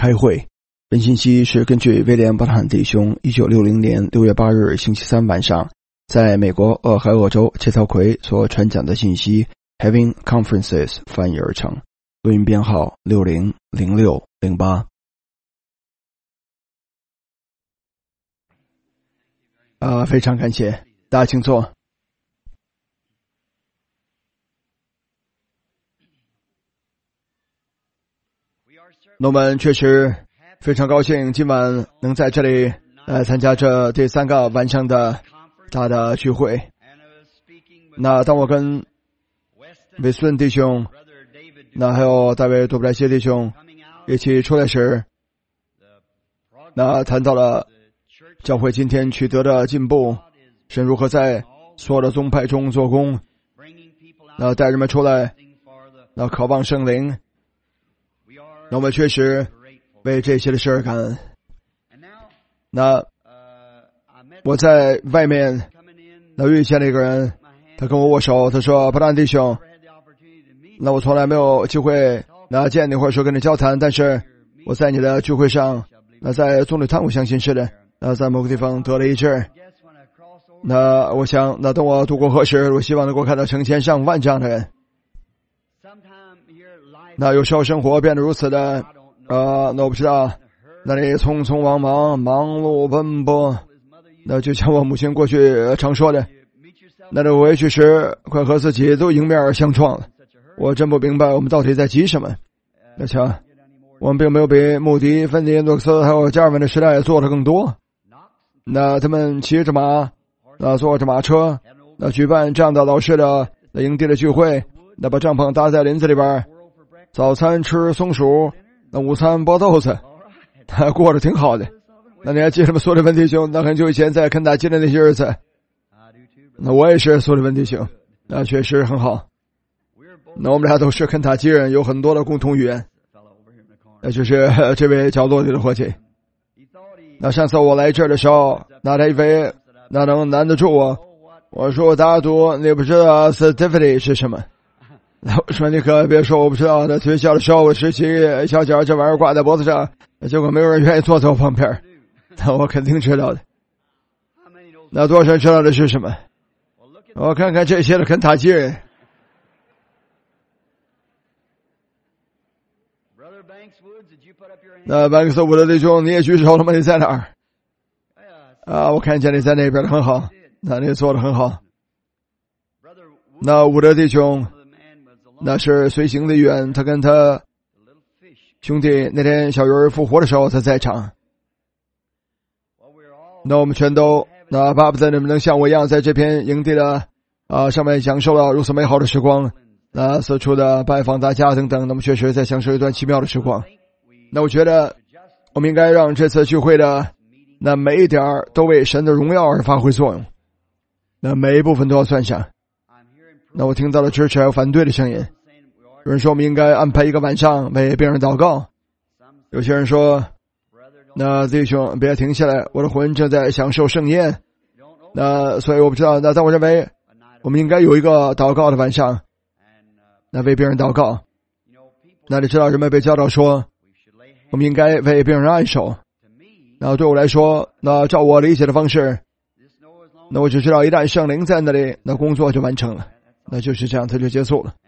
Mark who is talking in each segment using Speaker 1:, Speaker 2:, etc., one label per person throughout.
Speaker 1: 开会。本信息是根据威廉·巴特汉弟兄1960年6月8日星期三晚上在美国俄亥俄州切曹奎所传讲的信息 Having Conferences 翻译而成，录音编号600608。非常感谢，大家请坐。那我们确实非常高兴今晚能在这里参加这第3个晚上的大的聚会。那当我跟韦斯顿弟兄还有大卫杜布莱西弟兄一起出来时，谈到了教会今天取得的进步，神如何在所有的宗派中做工，带人们出来渴望圣灵。我们确实为这些的事而感恩。我在外面遇见了一个人，他跟我握手，他说布兰弟兄，我从来没有机会见你或者说跟你交谈，但是我在你的聚会上在棕榈滩我相信是的在某个地方得了医治。我想等我度过何时，我希望能够看到成千上万这样的人。有时候生活变得如此的我不知道，你匆匆忙忙忙碌奔波，就像我母亲过去常说的，这回去时快和自己都迎面相撞了。我真不明白我们到底在急什么。瞧，我们并没有比穆迪、芬尼、诺克斯还有加尔文的时代做的更多。他们骑着马坐着马车举办这样的老式的营地的聚会，把帐篷搭在林子里边，早餐吃松鼠，午餐剥豆子，他过得挺好的。你还记得吗？苏利文弟兄很久以前在肯塔基的那些日子。我也是苏利文弟兄，确实很好。我们俩都是肯塔基人，有很多的共同语言。就是这位角落里的伙计。上次我来这儿的时候，他以为能难得住我。我说大都你不知道 certificate 是什么？我说你可别说我不知道。在学校的时候，我实习小脚这玩意儿挂在脖子上，结果没有人愿意坐在我旁边。我肯定知道的。多少人知道的是什么？我看看这些的肯塔基人。班克斯伍德弟兄，你也举手了吗？你在哪儿？我看见你在那边的很好，你做的很好。伍德弟兄，是随行的员，他跟他兄弟那天小鱼儿复活的时候他在场。我们全都巴不得你们能像我一样在这片营地的上面享受了如此美好的时光，四处的拜访大家等等，我们确实在享受一段奇妙的时光。我觉得我们应该让这次聚会的每一点都为神的荣耀而发挥作用，每一部分都要算上。我听到了支持还有反对的声音。有人说我们应该安排一个晚上为病人祷告，有些人说弟兄别停下来，我的魂正在享受盛宴。所以我不知道，但我认为我们应该有一个祷告的晚上，为病人祷告。你知道人们被教导说我们应该为病人按手。对我来说，照我理解的方式，我只知道一旦圣灵在那里，工作就完成了，就是这样，它就结束了。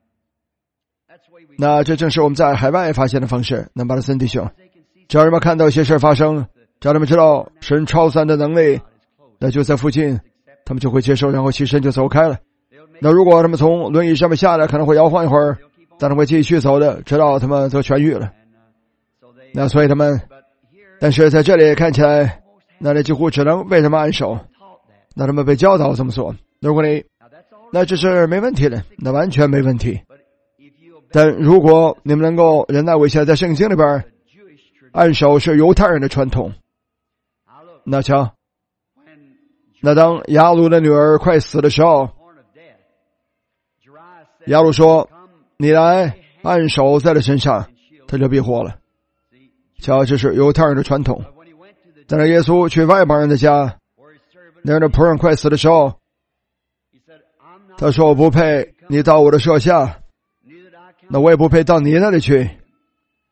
Speaker 1: 这正是我们在海外发现的方式。巴勒森弟兄，只要人们看到一些事发生，只要人们知道神超自然的能力就在附近，他们就会接受，然后起身就走开了。如果他们从轮椅上面下来，可能会摇晃一会儿，但他们会继续走的，直到他们都痊愈了。所以他们，但是在这里看起来你几乎只能为他们按手，他们被教导这么做。如果你这是没问题的，完全没问题。但如果你们能够忍耐我一下，在圣经里边按手是犹太人的传统。瞧，当亚鲁的女儿快死的时候，亚鲁说你来按手在他身上，他就必活了。瞧，这是犹太人的传统。但是耶稣去外邦人的家，那人的仆人快死的时候，他说我不配你到我的舍下，我也不配到你那里去。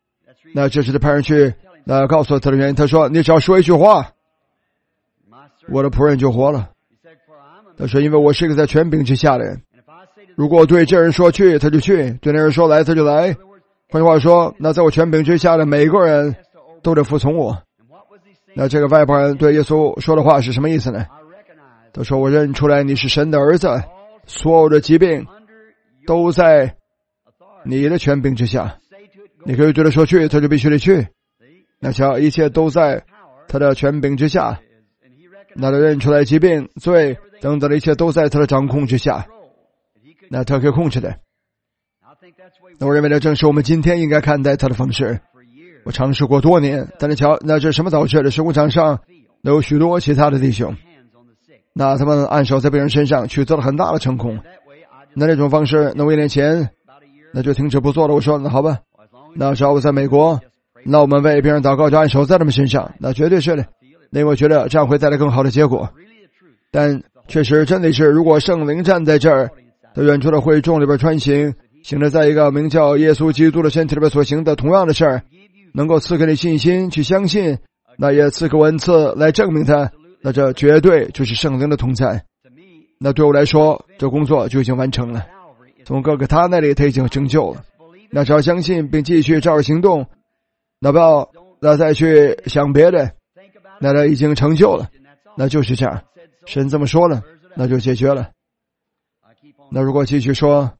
Speaker 1: 那这时他派人去告诉他的原因，他说你只要说一句话，我的仆人就活了。他说因为我是一个在权柄之下的人，如果对这人说去他就去，对那人说来他就来。换句话说，那在我权柄之下的每个人都得服从我。那这个外邦人对耶稣说的话是什么意思呢？他说我认出来你是神的儿子，所有的疾病都在你的权柄之下，你可以对他说去他就必须得去。那瞧，一切都在他的权柄之下，那他认出来疾病罪等等的一切都在他的掌控之下，那他可以控制的。那我认为呢，正是我们今天应该看待他的方式。我尝试过多年，但是瞧，那这什么导致的？生活场上有许多其他的弟兄，那他们按手在别人身上取得了很大的成功。那种方式，那我1年前那就停止不做了。我说那好吧，那只要我在美国，那我们为别人祷告就按手在他们身上，那绝对是的，因为我觉得这样会带来更好的结果。但确实真的是，如果圣灵站在这儿，在远处的会众里边穿行，行着在一个名叫耶稣基督的身体里边所行的同样的事儿，能够赐给你信心去相信，那也赐给我恩赐来证明它，那这绝对就是圣灵的同在。那对我来说，这工作就已经完成了，从哥哥他那里他已经成就了。那只要相信并继续照着行动，那不要再去想别的，那他已经成就了，那就是这样。神这么说了，那就解决了。那如果继续说，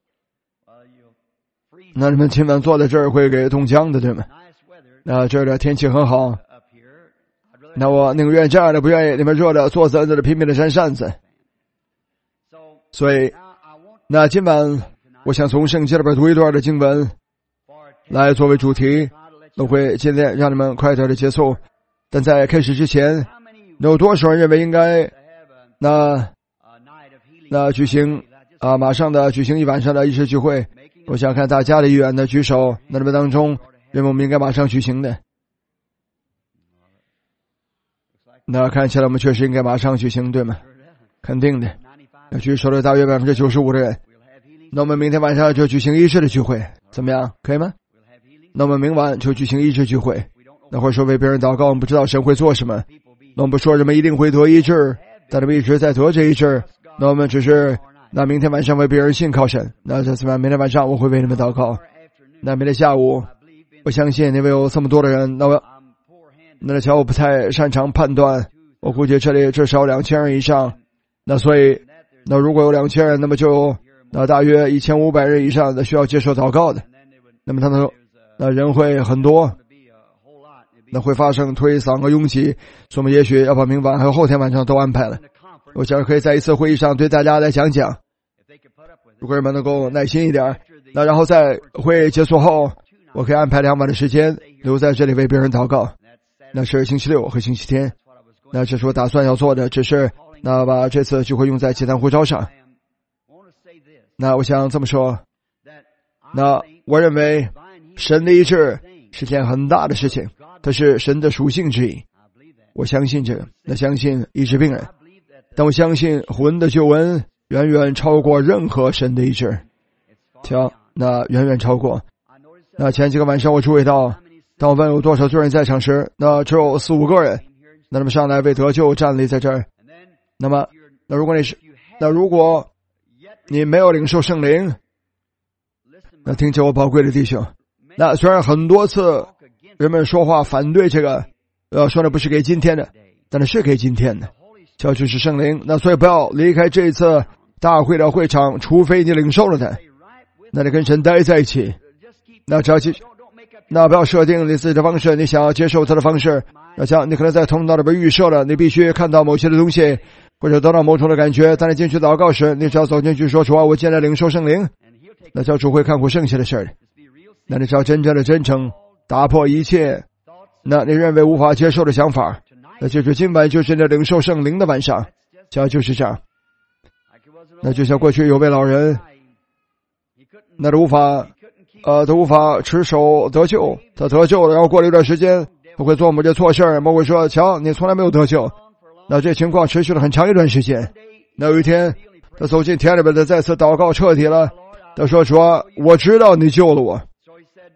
Speaker 1: 那你们今晚坐在这儿会给冻僵的，对吗？那这儿的天气很好，那我宁愿这样的，不愿意你们热的坐在这里拼命的扇扇子。所以那今晚我想从圣经里边读一段的经文来作为主题，我会尽量让你们快点的结束。但在开始之前，有多少人认为应该那举行马上的举行一晚上的医治聚会？我想看大家的意愿的举手，那你们当中认为我们应该马上举行的？那看起来我们确实应该马上举行，对吗？肯定的。要举手的大约95%的人。那我们明天晚上就举行医治的聚会，怎么样？可以吗？那我们明晚就举行医治聚会。那会说为别人祷告，我们不知道神会做什么。那我们不说人们一定会得医治，但他们一直在得这医治。那我们只是那明天晚上为别人信靠神。那这怎么样？明天晚上我会为你们祷告。那明天下午，我相信因为有这么多的人，那瞧我不太擅长判断，我估计这里至少2000人以上。那所以那如果有2000人，那么就那大约1500人以上的需要接受祷告的。那么他们那人会很多，那会发生推搡和拥挤，所以我们也许要把明晚还有后天晚上都安排了。我想可以在一次会议上对大家来讲讲，如果人们能够耐心一点，那然后在会议结束后，我可以安排2晚的时间留在这里为别人祷告。那是星期六和星期天，那这是我打算要做的，只是那把这次聚会用在其他呼召上。那我想这么说，那我认为神的医治是件很大的事情，它是神的属性之一。我相信这个，那相信医治病人，但我相信魂的救恩远远超过任何神的医治。瞧，那远远超过。那前几个晚上我注意到，当我问有多少罪人在场时，那只有4-5个人。那他们上来为得救站立在这儿。那如果你没有领受圣灵，那听见我宝贵的弟兄，那虽然很多次人们说话反对这个，说的不是给今天的，但是给今天的，这就是圣灵。那所以不要离开这一次大会的会场，除非你领受了它，那你跟神待在一起。那只要那不要设定你自己的方式，你想要接受他的方式。那像你可能在头脑里边预设了，你必须看到某些的东西，或者得到某种的感觉。当你进去祷告时，你只要走进去说：“主啊，我进来领受圣灵。”那叫主会看顾剩下的事儿。那你只要真正的真诚，打破一切那你认为无法接受的想法，那就是今晚就是那领受圣灵的晚上，就是这样。那就像过去有位老人，那都无法持守得救，他得救了，然后过了一段时间，他会做某些错事儿，魔鬼说：“瞧，你从来没有得救。”那这情况持续了很长一段时间。那有一天，他走进田里边，他再次祷告彻底了。他说：“主啊，我知道你救了我。”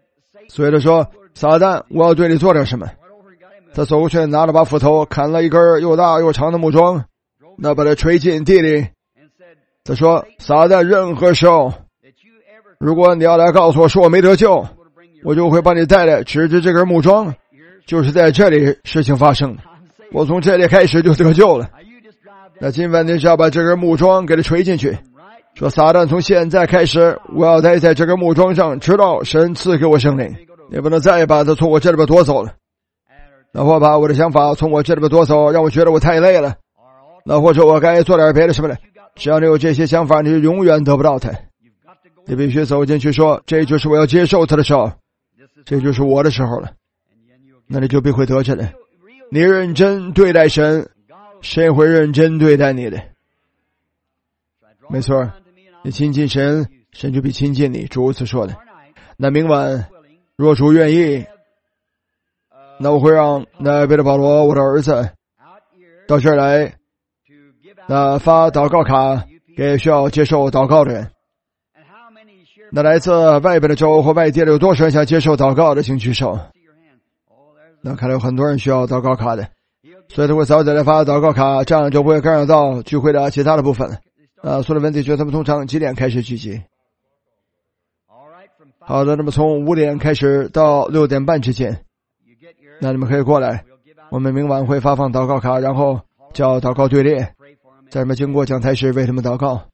Speaker 1: 所以他说：“撒旦，我要对你做点什么？”他走过去，拿了把斧头，砍了一根又大又长的木桩，那把它锤进地里。他说：“撒旦，任何时候，如果你要来告诉我说我没得救，我就会把你带来，指着这根木桩，就是在这里事情发生。我从这里开始就得救了。那今晚你只要把这根木桩给它锤进去，说撒旦，从现在开始，我要待在这根木桩上，直到神赐给我圣灵。你不能再把它从我这里边夺走了。那或把我的想法从我这里边夺走，让我觉得我太累了。那或者我该做点别的什么了。只要你有这些想法，你就永远得不到它。你必须走进去说，这就是我要接受它的时候，这就是我的时候了。那你就必会得着的。你认真对待神，神会认真对待你的。没错，你亲近神，神就必亲近你，主如此说的。那明晚若主愿意，那我会让那彼得保罗，我的儿子，到这儿来，那发祷告卡给需要接受祷告的人。那来自外边的州或外地的有多少人想接受祷告的，请举手。那看来有很多人需要祷告卡的，所以他会早点来发祷告卡，这样就不会干扰到聚会的其他的部分。所有的问题就他们通常几点开始聚集？好的，那么从5点开始到6点半之间，那你们可以过来，我们明晚会发放祷告卡，然后叫祷告队列，在你们经过讲台时为他们祷告。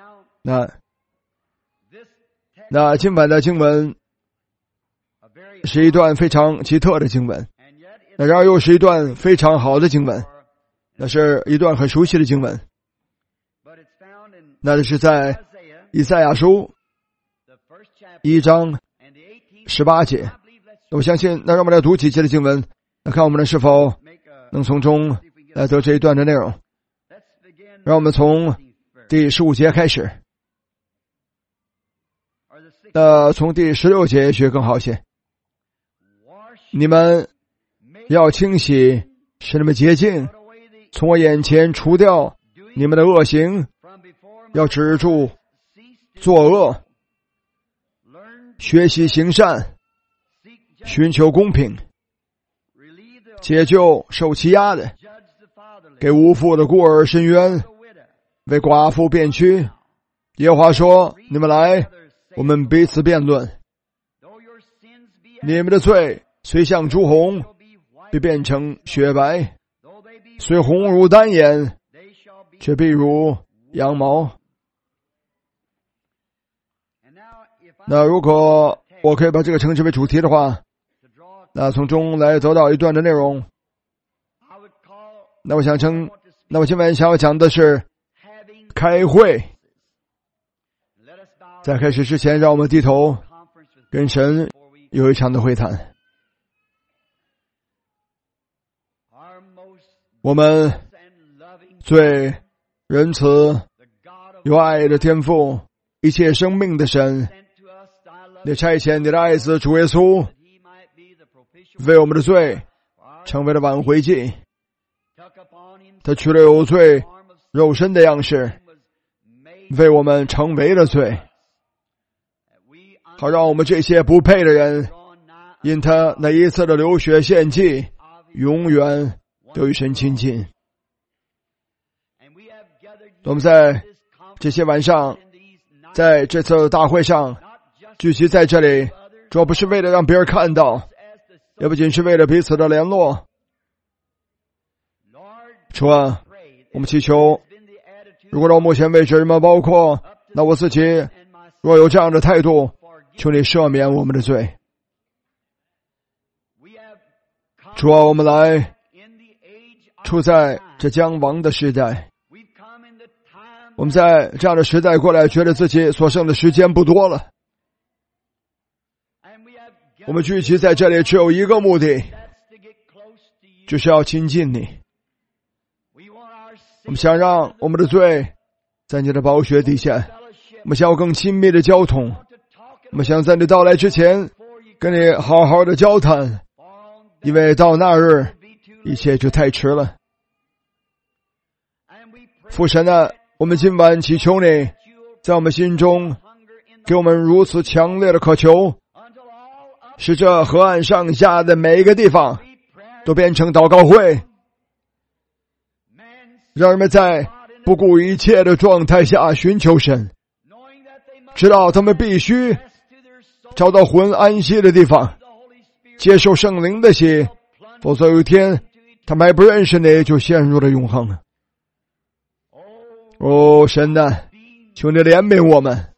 Speaker 1: 那今晚的经文是一段非常奇特的经文，那然而又是一段非常好的经文，那是一段很熟悉的经文，那是在以赛亚书1章18节。我相信，那让我们来读几节的经文，那看我们是否能从中来得这一段的内容。让我们从第15节开始，从第16节也许更好些。你们要清洗，使你们洁净，从我眼前除掉你们的恶行，要止住作恶，学习行善，寻求公平，解救受欺压的，给无父的孤儿伸冤，为寡妇辩屈。耶和华说：你们来，我们彼此辩论。你们的罪虽像朱红，必变成雪白；虽红如丹颜，却必如羊毛。那如果我可以把这个称之为主题的话，那从中来得到一段的内容，那我今晚想要讲的是开会。在开始之前，让我们低头跟神有一场的会谈。我们最仁慈有爱的天父，一切生命的神，你差遣你的爱子主耶稣为我们的罪成为了挽回祭，他取了有罪肉身的样式，为我们成为了罪，好让我们这些不配的人因他那一次的流血献祭永远得与神亲近。我们在这些晚上，在这次大会上聚集在这里，主要不是为了让别人看到，也不仅是为了彼此的联络。主啊，我们祈求，如果到目前为止，人们包括那我自己，若有这样的态度，求你赦免我们的罪。主啊，我们来处在这将亡的时代，我们在这样的时代过来，觉得自己所剩的时间不多了。我们聚集在这里只有一个目的，就是要亲近你。我们想让我们的罪在你的宝血底下，我们想要更亲密的交通，我们想在你到来之前跟你好好的交谈，因为到那日一切就太迟了。父神啊，我们今晚祈求你在我们心中给我们如此强烈的渴求， 使这河岸上下的每一个地方都变成祷告会，让人们在不顾一切的状态下寻求神，知道他们必须找到魂安息的地方，接受圣灵的洗，否则有一天他们还不认识你，就陷入了永恒。哦，神呐，求你怜悯我们。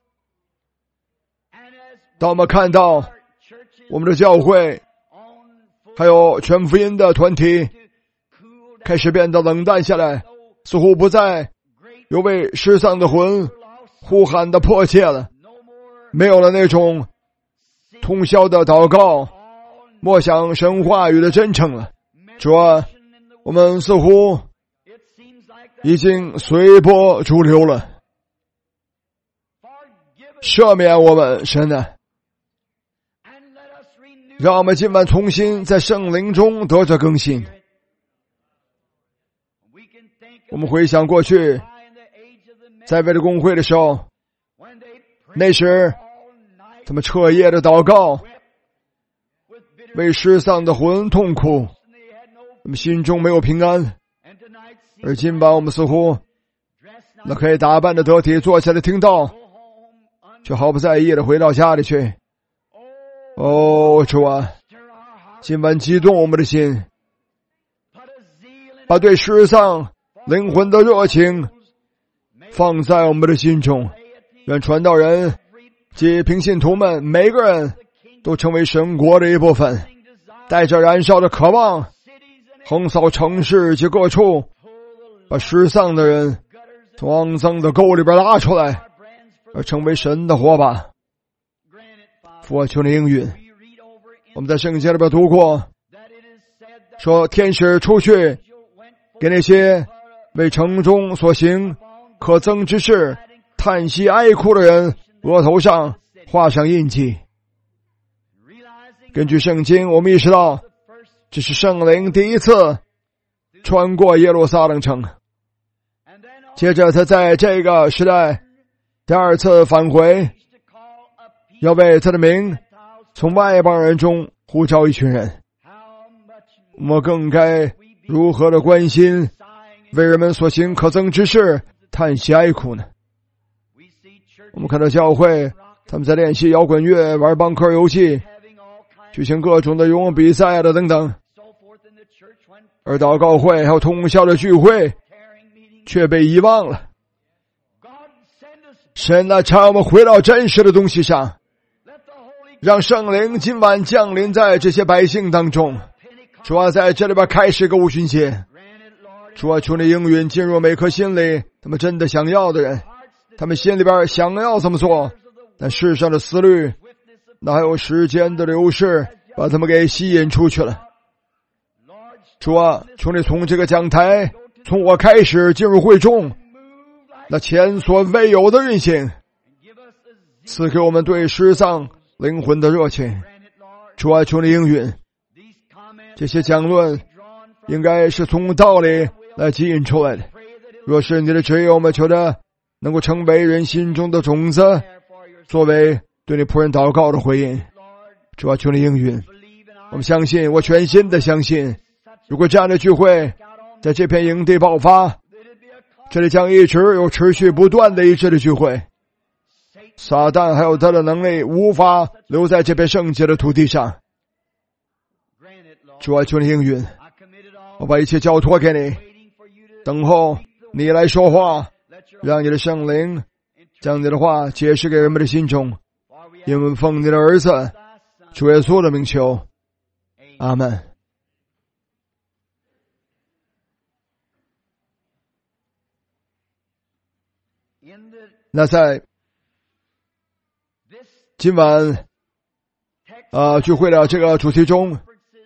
Speaker 1: 当我们看到我们的教会还有全福音的团体开始变得冷淡下来，似乎不再有为失丧的魂呼喊的迫切了，没有了那种通宵的祷告默想神话语的真诚了。主啊，我们似乎已经随波逐流了，赦免我们，神啊，让我们今晚重新在圣灵中得着更新。我们回想过去在为了公会的时候，那时他们彻夜的祷告，为失丧的魂痛苦，他们心中没有平安。而今晚我们似乎那可以打扮的得体，坐下来听到，却毫不在意的回到家里去。哦，主啊，今晚激动我们的心，把对失丧灵魂的热情放在我们的心中，愿传道人及平信徒们每个人都成为神国的一部分，带着燃烧的渴望横扫城市及各处，把失丧的人从肮脏的沟里边拉出来，而成为神的火把。父啊，求你应允。我们在圣经里边读过，说天使出去给那些为城中所行可憎之事叹息哀哭的人额头上画上印记。根据圣经，我们意识到这是圣灵第一次穿过耶路撒冷城，接着他在这个时代第二次返回，要为他的名从外邦人中呼召一群人。我们更该如何的关心为人们所行可憎之事叹息哀哭呢？我们看到教会他们在练习摇滚乐、玩邦克游戏、举行各种的游泳比赛的等等，而祷告会还有通宵的聚会却被遗忘了。神啊，让我们回到真实的东西上，让圣灵今晚降临在这些百姓当中。主啊，在这里边开始一个五旬节。主啊，求你应允进入每颗心里，他们真的想要的人，他们心里边想要这么做，但世上的思虑，那还有时间的流逝，把他们给吸引出去了。主啊，求你从这个讲台，从我开始进入会众，那前所未有的运行，赐给我们对失丧灵魂的热情。主啊，求你应允。这些讲论应该是从道理来吸引出来的，若是你的旨意，我们求着能够成为人心中的种子，作为对你仆人祷告的回应。主啊，求你应允。我们相信，我全心的相信，如果这样的聚会在这片营地爆发，这里将一直有持续不断的一致的聚会。撒旦还有他的能力无法留在这片圣洁的土地上。主啊，求你应允。我把一切交托给你，等候你来说话，让你的圣灵将你的话解释给人们的心中，因为奉你的儿子主耶稣的名求，阿们。那在今晚聚会的这个主题中，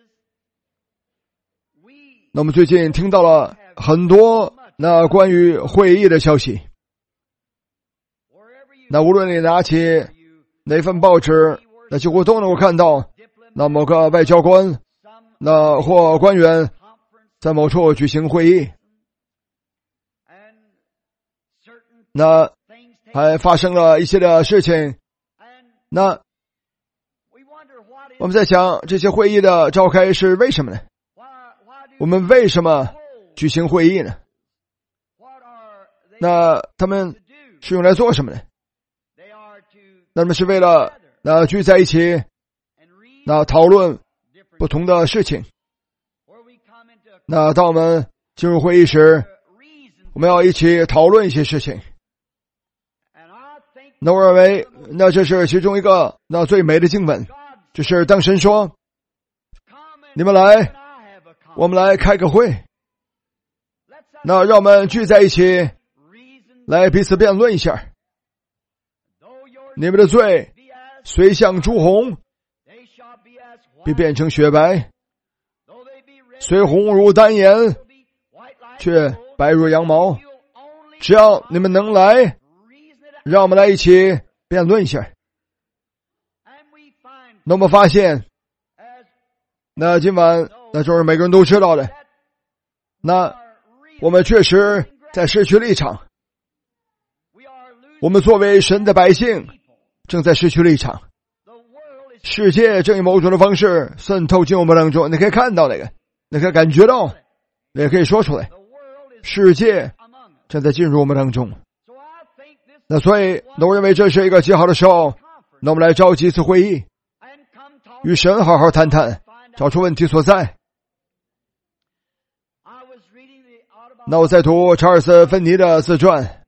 Speaker 1: 那我们最近听到了很多那关于会议的消息。那无论你拿起哪份报纸，那几乎都能够看到那某个外交官那或官员在某处举行会议，那还发生了一些的事情。那我们在想这些会议的召开是为什么呢？我们为什么举行会议呢？那他们是用来做什么呢？那么是为了聚在一起讨论不同的事情。当我们进入会议时，我们要一起讨论一些事情。我认为这是其中一个最美的经文，就是当神说你们来，我们来开个会，让我们聚在一起来彼此辩论一下。你们的罪虽像朱红，必变成雪白，虽红如丹颜，却白如羊毛。只要你们能来，让我们来一起辩论一下。我们发现今晚就是每个人都知道的，我们确实在失去立场。我们作为神的百姓正在失去立场。世界正以某种的方式渗透进我们当中，你可以看到那个，你可以感觉到，也可以说出来，世界正在进入我们当中。所以我认为这是一个极好的时候，我们来召集一次会议，与神好好谈谈，找出问题所在。我在读查尔斯·芬尼的自传，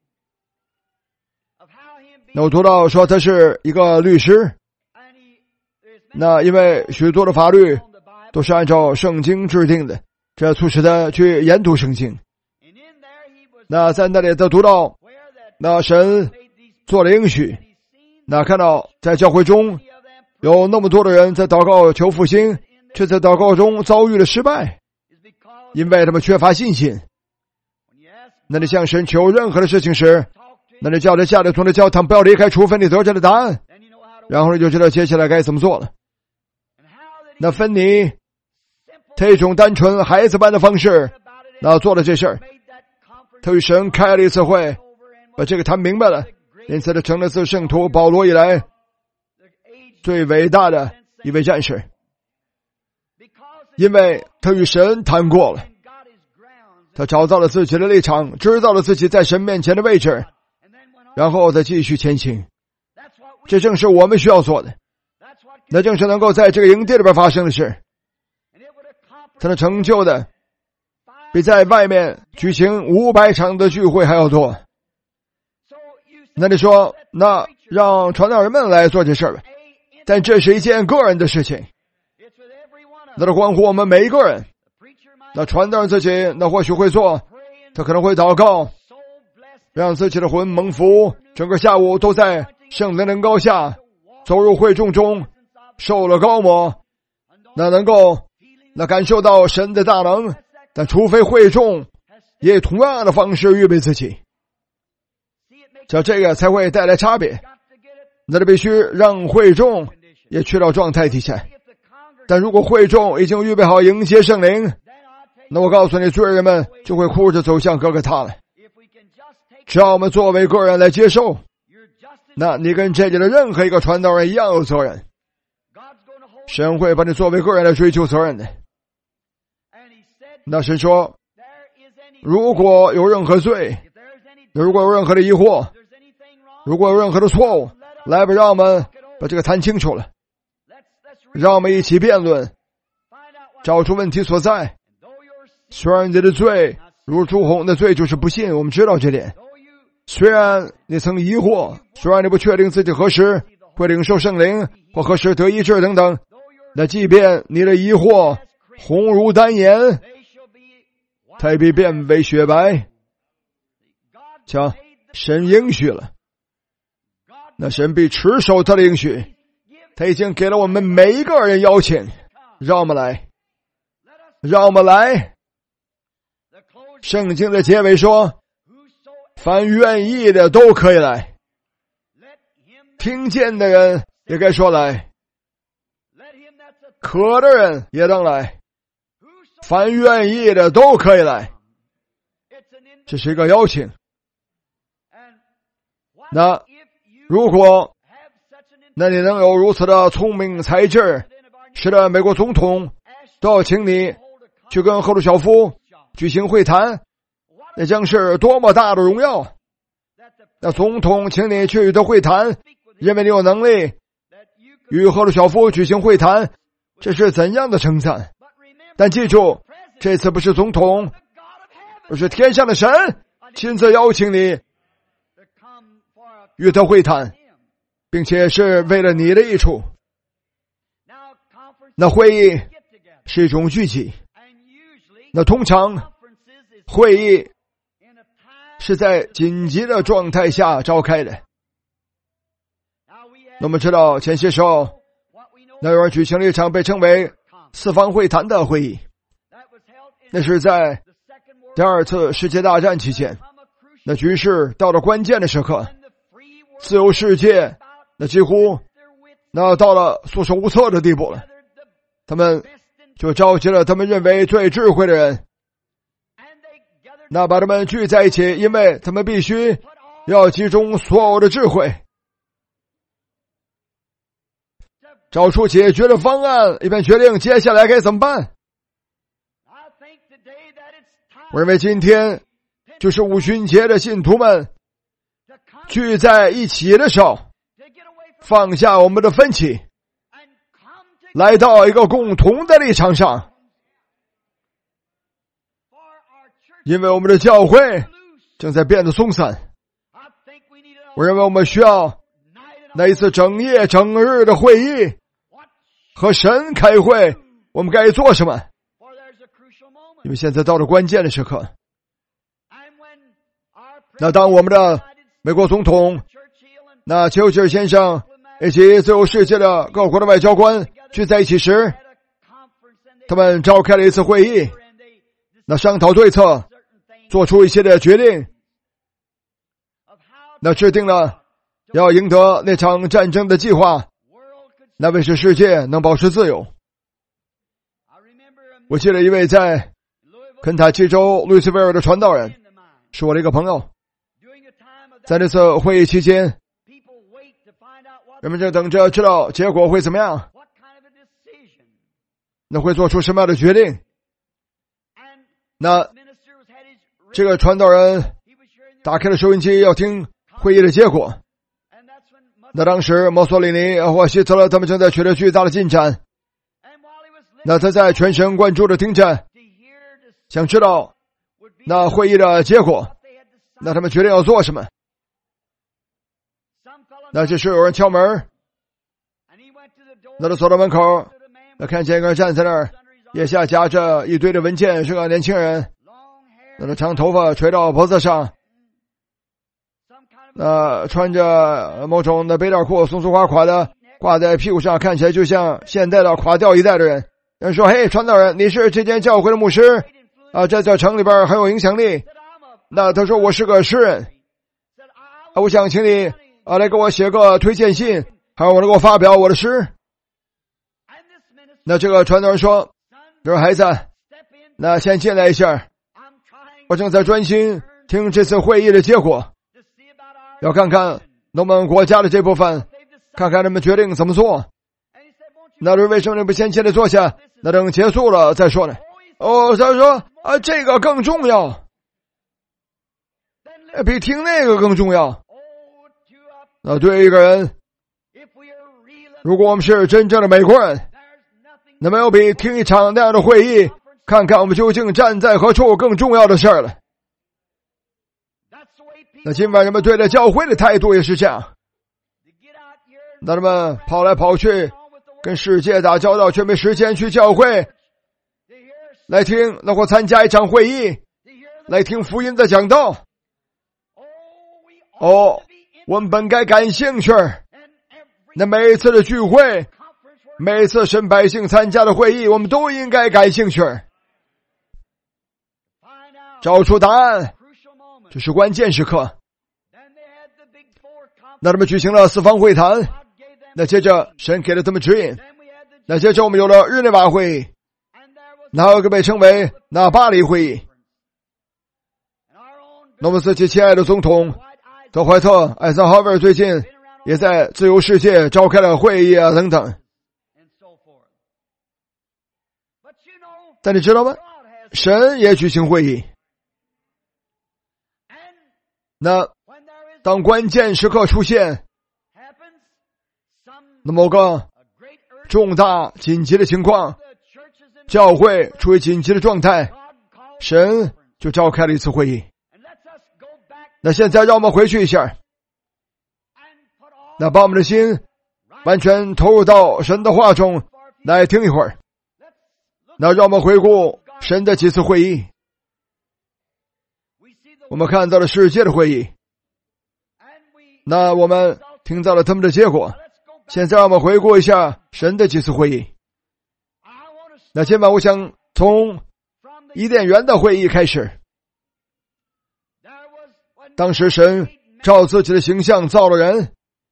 Speaker 1: 我读到说他是一个律师，因为许多的法律都是按照圣经制定的，这促使他去研读圣经。在那里他读到神做了应许，看到在教会中有那么多的人在祷告求复兴，却在祷告中遭遇了失败，因为他们缺乏信心。你向神求任何的事情时，你叫他下来从这教堂不要离开，除非你得着的答案，然后你就知道接下来该怎么做了。芬尼他一种单纯孩子般的方式做了这事儿，他与神开了一次会，把这个谈明白了，因此他成了自圣徒保罗以来最伟大的一位战士，因为他与神谈过了，他找到了自己的立场，知道了自己在神面前的位置，然后再继续前行。这正是我们需要做的，那正是能够在这个营地里边发生的事，他的成就的比在外面举行500场的聚会还要多。那你说让传道人们来做这事儿吧，但这是一件个人的事情，那都关乎我们每一个人。传道人自己或许会做，他可能会祷告，让自己的魂蒙福，整个下午都在圣灵的高下走入会众中，受了膏抹，能够感受到神的大能。但除非会众也以同样的方式预备自己，这个才会带来差别。那必须让会众也去到状态底下。但如果会众已经预备好迎接圣灵，那我告诉你，罪人们就会哭着走向哥哥他了。只要我们作为个人来接受，那你跟这里的任何一个传道人一样有责任，神会把你作为个人来追究责任的。那神说，如果有任何罪，如果有任何的疑惑，如果有任何的错误，来吧，让我们把这个谈清楚了，让我们一起辩论，找出问题所在。虽然你的罪如朱红的罪就是不信，我们知道这点。虽然你曾疑惑，虽然你不确定自己何时会领受圣灵，或何时得医治等等，那即便你的疑惑红如丹颜，它必变为雪白。瞧，神应许了，那神必持守他的应许，他已经给了我们每一个人邀请，让我们来，让我们来。圣经的结尾说，凡愿意的都可以来，听见的人也该说来，渴的人也能来，凡愿意的都可以来。这是一个邀请。那如果你能有如此的聪明才智， 是的，美国总统都要请你去跟赫鲁晓夫举行会谈，那将是多么大的荣耀！那总统请你去与他会谈，认为你有能力与赫鲁晓夫举行会谈，这是怎样的称赞？但记住，这次不是总统，而是天上的神亲自邀请你与他会谈，并且是为了你的益处。那会议是一种聚集，那通常会议是在紧急的状态下召开的。那么知道前些时候，那有人举行了一场被称为四方会谈的会议，那是在第二次世界大战期间，那局势到了关键的时刻，自由世界那几乎那到了束手无策的地步了。他们就召集了他们认为最智慧的人，那把他们聚在一起，因为他们必须要集中所有的智慧，找出解决的方案，以便决定接下来该怎么办。我认为今天就是五旬节的信徒们聚在一起的时候，放下我们的分歧，来到一个共同的立场上，因为我们的教会正在变得松散。我认为我们需要那一次整夜整日的会议，和神开会，我们该做什么？因为现在到了关键的时刻。那当我们的美国总统那丘吉尔先生以及自由世界的各国的外交官聚在一起时，他们召开了一次会议，那商讨对策，做出一些的决定，那制定了要赢得那场战争的计划，那为使世界能保持自由。我记得一位在肯塔基州路易斯维尔的传道人，是我的一个朋友。在那次会议期间，人们正等着知道结果会怎么样，那会做出什么样的决定。那这个传道人打开了收音机要听会议的结果。那当时墨索里尼和希特勒他们正在取得巨大的进展，那他在全神贯注地听着，想知道那会议的结果，那他们决定要做什么。那这时有人敲门，那他走到门口，那看见一个人站在那儿，腋下夹着一堆的文件，是个年轻人，那他长头发垂到脖子上，穿着某种的背带裤，松松垮垮的挂在屁股上，看起来就像现代的垮掉一代的人。人说：“嘿，传道人，你是这间教会的牧师啊，在城里边很有影响力。”那他说：“我是个诗人啊，我想请你来给我写个推荐信，还有我能够发表我的诗。”那这个传道人说：“这位孩子，那先进来一下，我正在专心听这次会议的结果，要看看我们国家的这部分，看看他们决定怎么做。那为什么你不先进来坐下？那等结束了再说呢？”他说：“这个更重要，比听那个更重要。”那对一个人，如果我们是真正的美国人，那没有比听一场那样的会议，看看我们究竟站在何处更重要的事儿了。那今晚人们对待教会的态度也是这样，那他们跑来跑去跟世界打交道，却没时间去教会来听，那或参加一场会议来听福音的讲道。我们本该感兴趣，那每一次的聚会，每一次神百姓参加的会议，我们都应该感兴趣，找出答案，这是关键时刻。那他们举行了四方会谈，那接着神给了他们指引，那接着我们有了日内瓦会议，那还有一个被称为那巴黎会议。那我们自己亲爱的总统德怀特·艾森豪威尔最近也在自由世界召开了会议等等。 但你知道吗？神也举行会议。那当关键时刻出现，那某个重大紧急的情况，教会处于紧急的状态，神就召开了一次会议。那现在让我们回去一下，那把我们的心完全投入到神的话中来听一会儿。那让我们回顾神的几次会议。我们看到了世界的会议，那我们听到了他们的结果。现在让我们回顾一下神的几次会议。那今晚我想从伊甸园的会议开始。当时神照自己的形象造了人，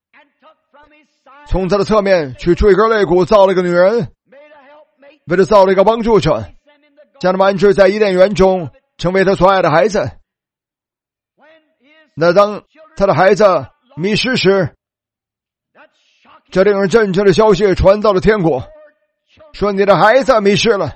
Speaker 1: 从他的侧面取出一根肋骨造了一个女人，为了造了一个帮助者，将他们安置在伊甸园中，成为他所爱的孩子。那当他的孩子迷失时，这令人震惊的消息传到了天国，说你的孩子迷失了。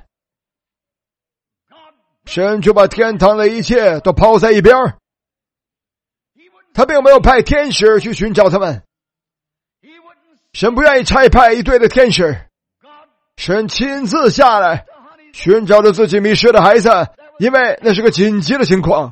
Speaker 1: 神就把天堂的一切都抛在一边，他并没有派天使去寻找他们，神不愿意差派一队的天使，神亲自下来寻找着自己迷失的孩子，因为那是个紧急的情况。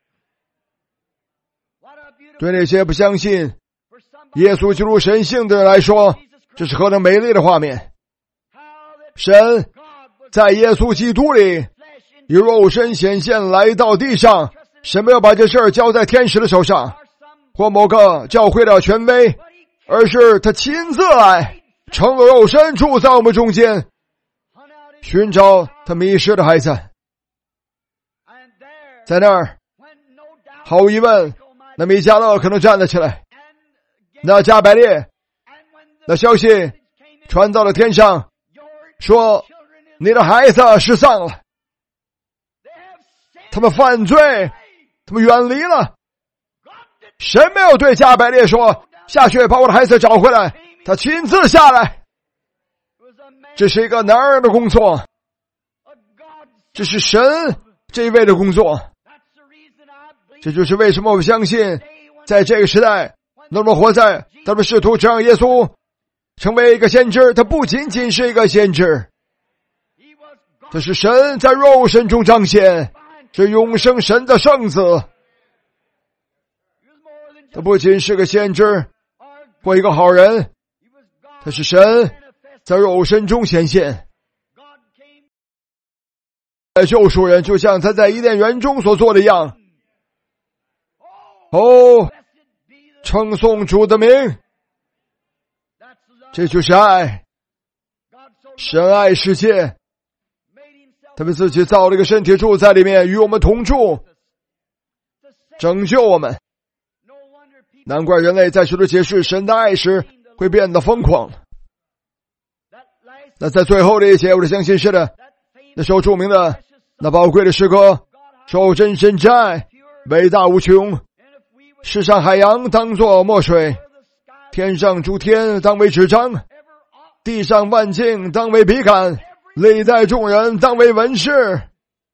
Speaker 1: 对那些不相信耶稣基督神性的人来说，这是何等美丽的画面。神在耶稣基督里以肉身显现来到地上，神没有把这事儿交在天使的手上或某个教会的权威，而是他亲自来成了肉身住在我们中间，寻找他迷失的孩子。在那儿毫无疑问，那米迦勒可能站了起来，那加百列那消息传到了天上，说你的孩子失丧了，他们犯罪，他们远离了。神没有对加百列说下去把我的孩子找回来，他亲自下来。这是一个男人的工作，这是神这一位的工作。这就是为什么我相信在这个时代，那么活在他们试图指让耶稣成为一个先知，他不仅仅是一个先知，这是神在肉身中彰显，是永生神的圣子。他不仅是个先知或一个好人，他是神在肉身中显现，救赎人，就像他在伊甸园中所做的一样。哦，称颂主的名，这就是爱。神爱世界，他们自己造了一个身体住在里面，与我们同住，拯救我们。难怪人类在学着解释神的爱时会变得疯狂。那在最后的一节，我相信是的，那首著名的那宝贵的诗歌，说真神之爱伟大无穷，世上海洋当作墨水，天上诸天当为纸张，地上万境当为笔杆，历代众人当为文士，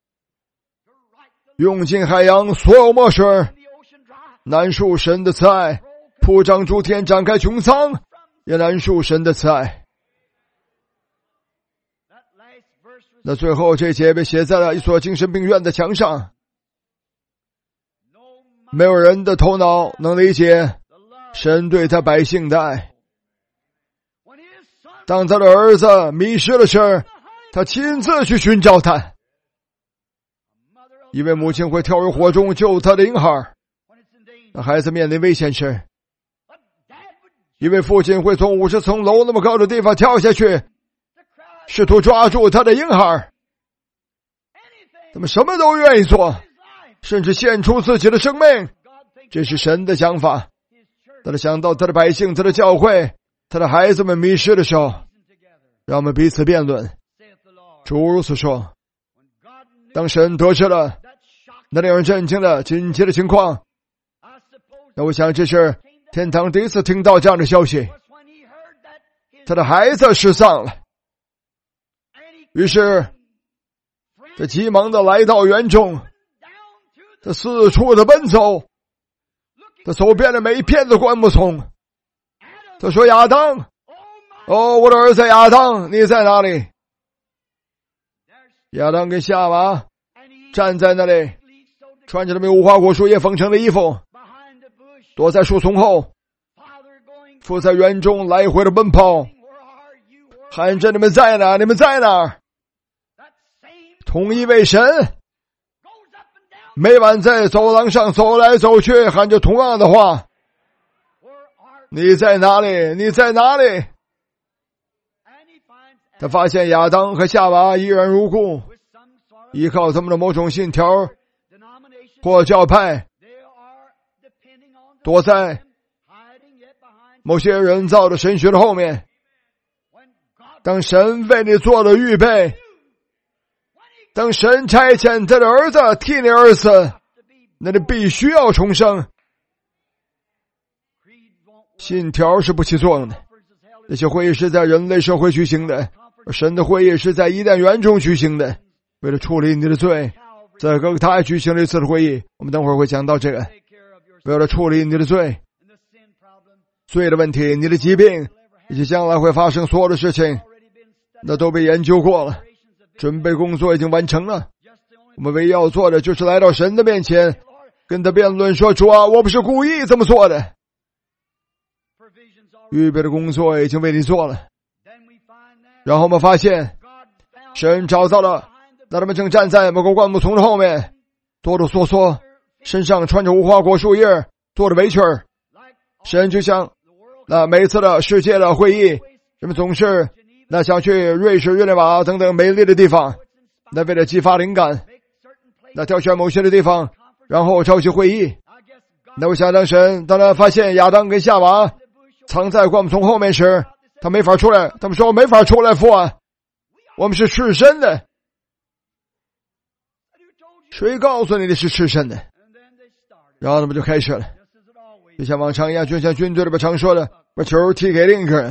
Speaker 1: 用尽海洋所有墨水，难述神的慈爱，铺张诸天展开穹苍，也难述神的慈爱。那最后这节被写在了一所精神病院的墙上，没有人的头脑能理解神对他百姓的爱。当他的儿子迷失了时，他亲自去寻找他。一位母亲会跳入火中救他的婴孩，那孩子面临危险时，一位父亲会从50层楼那么高的地方跳下去，试图抓住他的婴孩。他们什么都愿意做，甚至献出自己的生命。这是神的想法。当他想到他的百姓，他的教会，他的孩子们迷失的时候，让我们彼此辩论。主如此说，当神得知了那令人震惊的紧急的情况，那我想这是天堂第一次听到这样的消息，他的孩子失丧了。于是他急忙的来到园中，他四处的奔走，他走遍了每一片的灌木丛。他说：亚当，哦，我的儿子亚当，你在哪里？亚当跟夏娃站在那里，穿着他们无花果树叶缝成的衣服，躲在树丛后，父在园中来回的奔跑，喊着：你们在哪？你们在哪？同一位神每晚在走廊上走来走去，喊着同样的话：你在哪里？你在哪里？他发现亚当和夏娃依然如故，依靠他们的某种信条或教派，躲在某些人造的神学的后面。当神为你做了预备，当神差遣他的儿子替你而死，那你必须要重生。信条是不起作用的，那些会议是在人类社会举行的，而神的会议是在伊甸园中举行的。为了处理你的罪，在哥哥他还举行了一次的会议，我们等会儿会讲到这个。为了处理你的罪，罪的问题，你的疾病，以及将来会发生所有的事情，那都被研究过了，准备工作已经完成了。我们唯一要做的就是来到神的面前，跟他辩论说：主啊，我不是故意这么做的，预备的工作已经为你做了。然后我们发现神找到了那他们正站在某个灌木丛的后面，哆哆嗦嗦，身上穿着无花果树叶做的围裙。神就像那每次的世界的会议，人们总是那想去瑞士、日内瓦等等美丽的地方，那为了激发灵感，那挑选某些的地方，然后召集会议。那我想当神当他发现亚当跟夏娃藏在灌木丛后面时，他没法出来。他们说：没法出来，父啊，我们是赤身的。谁告诉你的是赤身的？然后他们就开始了，就像往常一样，就像军队里边常说的，把球踢给另一个人。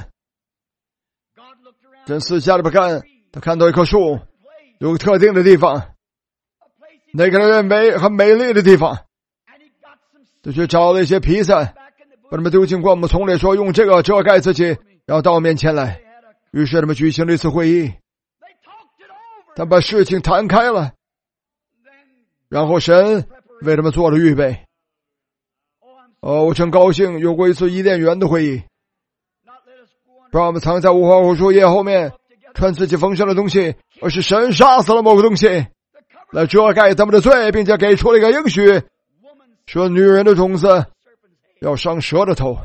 Speaker 1: 真四下里边看，他看到一棵树，有个特定的地方，那个人认为很美丽的地方，就去找了一些皮子，把他们丢进灌木丛里，说用这个遮盖自己，然后到我面前来。于是他们举行了一次会议，他把事情谈开了，然后神为他们做了预备。我真高兴有过一次伊甸园的会议，不让我们藏在无花果树叶后面穿自己缝上的东西，而是神杀死了某个东西来遮盖他们的罪，并且给出了一个应许，说女人的种子要伤蛇的头，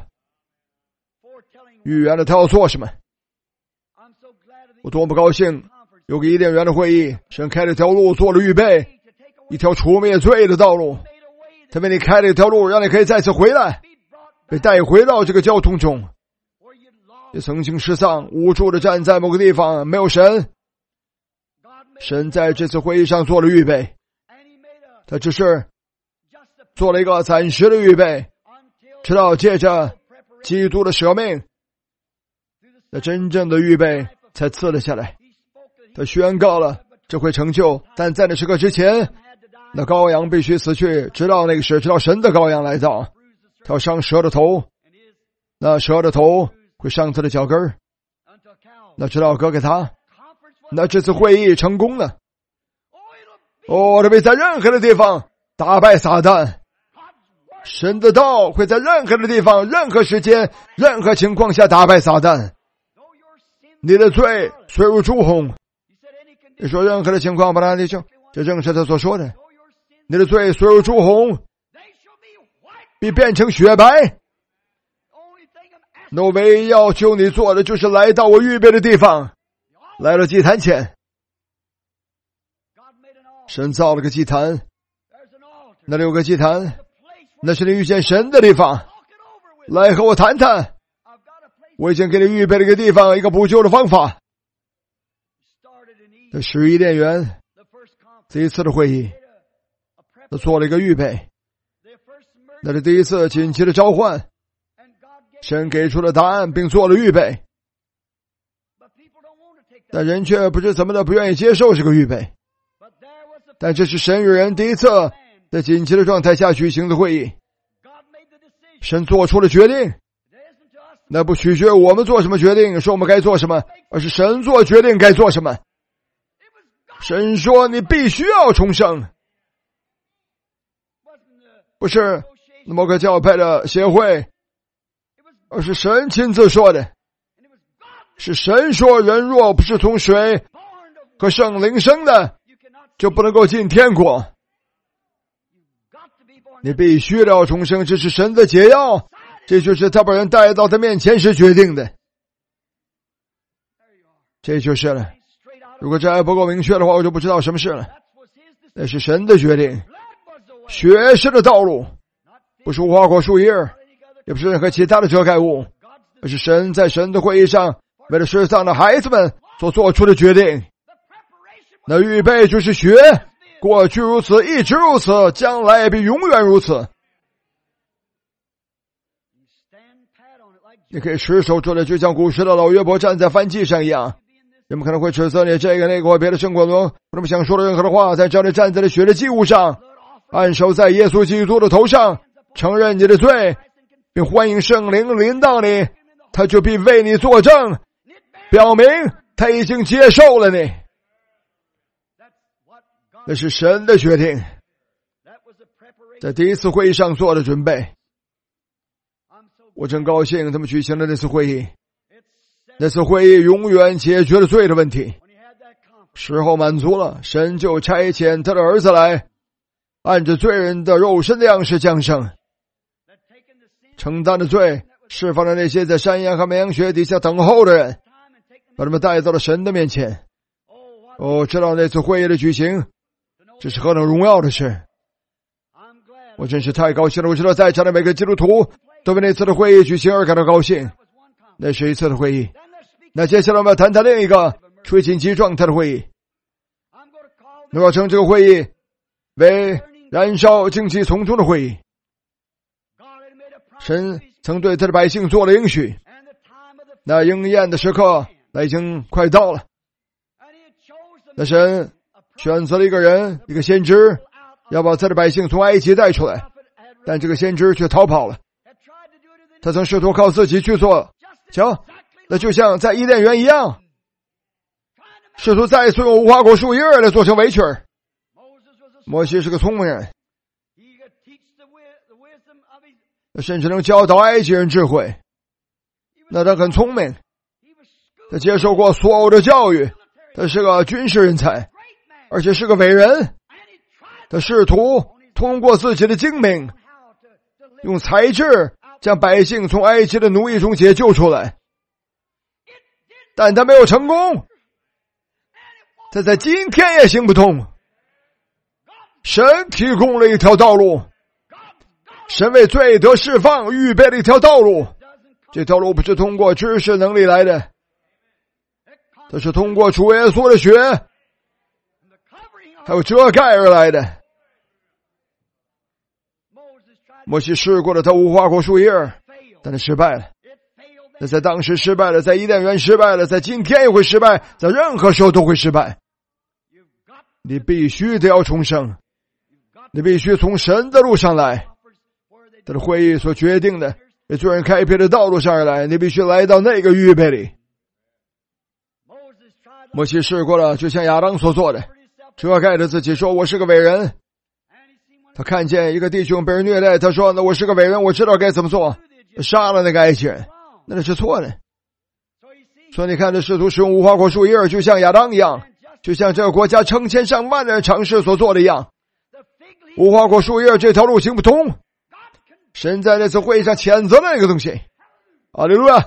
Speaker 1: 预言了他要做什么。我多么高兴有个伊甸园的会议，神开了条路，做了预备，一条除灭罪的道路。他为你开了一条路，让你可以再次回来，被带回到这个交通中。也曾经失丧无助的站在某个地方，没有神。神在这次会议上做了预备，他只是做了一个暂时的预备，直到借着基督的舍命，那真正的预备才赐了下来。他宣告了这会成就，但在那时刻之前，那羔羊必须死去，直到那个时，直到神的羔羊来到，他要伤蛇的头，那蛇的头会伤他的脚跟儿，那直到割给他。那这次会议成功了，他会在任何的地方打败撒旦。神的道会在任何的地方、任何时间、任何情况下打败撒旦。你的罪虽如朱红，你说任何的情况把它弟兄，这正是他所说的，你的罪虽如朱红，必变成雪白。那我唯一要求你做的就是来到我预备的地方，来到祭坛前。神造了个祭坛，那里有个祭坛，那是你遇见神的地方，来和我谈谈。我已经给你预备了一个地方，一个补救的方法。在十伊甸园这一次的会议，他做了一个预备，那是第一次紧急的召唤，神给出了答案并做了预备，但人却不知怎么的不愿意接受这个预备。 但这是神与人第一次在紧急的状态下举行的会议。神做出了决定，那不取决于我们做什么决定，说我们该做什么，而是神做决定该做什么。神说你必须要重生，不是某个教派的协会，而是神亲自说的。是神说人若不是从水和圣灵生的，就不能够进天国。你必须要重生，这是神的解药，这就是他把人带到他面前时决定的。这就是了。如果这还不够明确的话，我就不知道什么事了。那是神的决定，血是的道路，不是无花果树叶，也不是任何其他的遮盖物，而是神在神的会议上为了世上的孩子们所做出的决定。那预备就是血，过去如此，一直如此，将来也必永远如此。你可以持守住了，就像古时的老约伯站在燔祭上一样。人们可能会指责你这个那个或别的圣果轮，不那么想说的任何的话，在这里站在了血的祭物上，按手在耶稣基督的头上，承认你的罪，并欢迎圣灵临到你，他就必为你作证，表明他已经接受了你。那是神的决定，在第一次会议上做的准备。我真高兴他们举行了那次会议，那次会议永远解决了罪的问题。时候满足了，神就差遣他的儿子来，按着罪人的肉身的样式降生，承担的罪，释放了那些在山岩和绵羊穴底下等候的人，把他们带到了神的面前。知道那次会议的举行，这是何等荣耀的事！我真是太高兴了。我知道在场的每个基督徒都为那次的会议举行而感到高兴。那是一次的会议。那接下来我们要谈谈另一个处于紧急状态的会议。我要称这个会议为燃烧荆棘丛中的会议。神曾对他的百姓做了应许，那应验的时刻那已经快到了。那神选择了一个人，一个先知，要把他的百姓从埃及带出来，但这个先知却逃跑了。他曾试图靠自己去做，瞧，那就像在伊甸园一样，试图再次用无花果树叶来做成围裙。摩西是个聪明人，甚至能教导埃及人智慧。那他很聪明，他接受过所有的教育，他是个军事人才，而且是个伟人。他试图通过自己的精明，用才智将百姓从埃及的奴役中解救出来，但他没有成功。他在今天也行不通。神提供了一条道路，神为罪得释放预备了一条道路。这条路不是通过知识能力来的，它是通过主耶稣的血还有遮盖而来的。摩西试过了他无花果树叶，但他失败了。那在当时失败了，在伊甸园失败了，在今天也会失败，在任何时候都会失败。你必须得要重生，你必须从神的路上来，他的会议所决定的为罪人开辟的道路上而来，你必须来到那个预备里。摩西试过了，就像亚当所做的，遮盖着自己说我是个伟人。他看见一个弟兄被人虐待，他说那我是个伟人，我知道该怎么做，杀了那个埃及人。那是错的。所以你看，这试图使用无花果树叶，就像亚当一样，就像这个国家成千上万的人尝试所做的一样。无花果树叶这条路行不通，神在那次会议上谴责了那个东西。哈利路亚。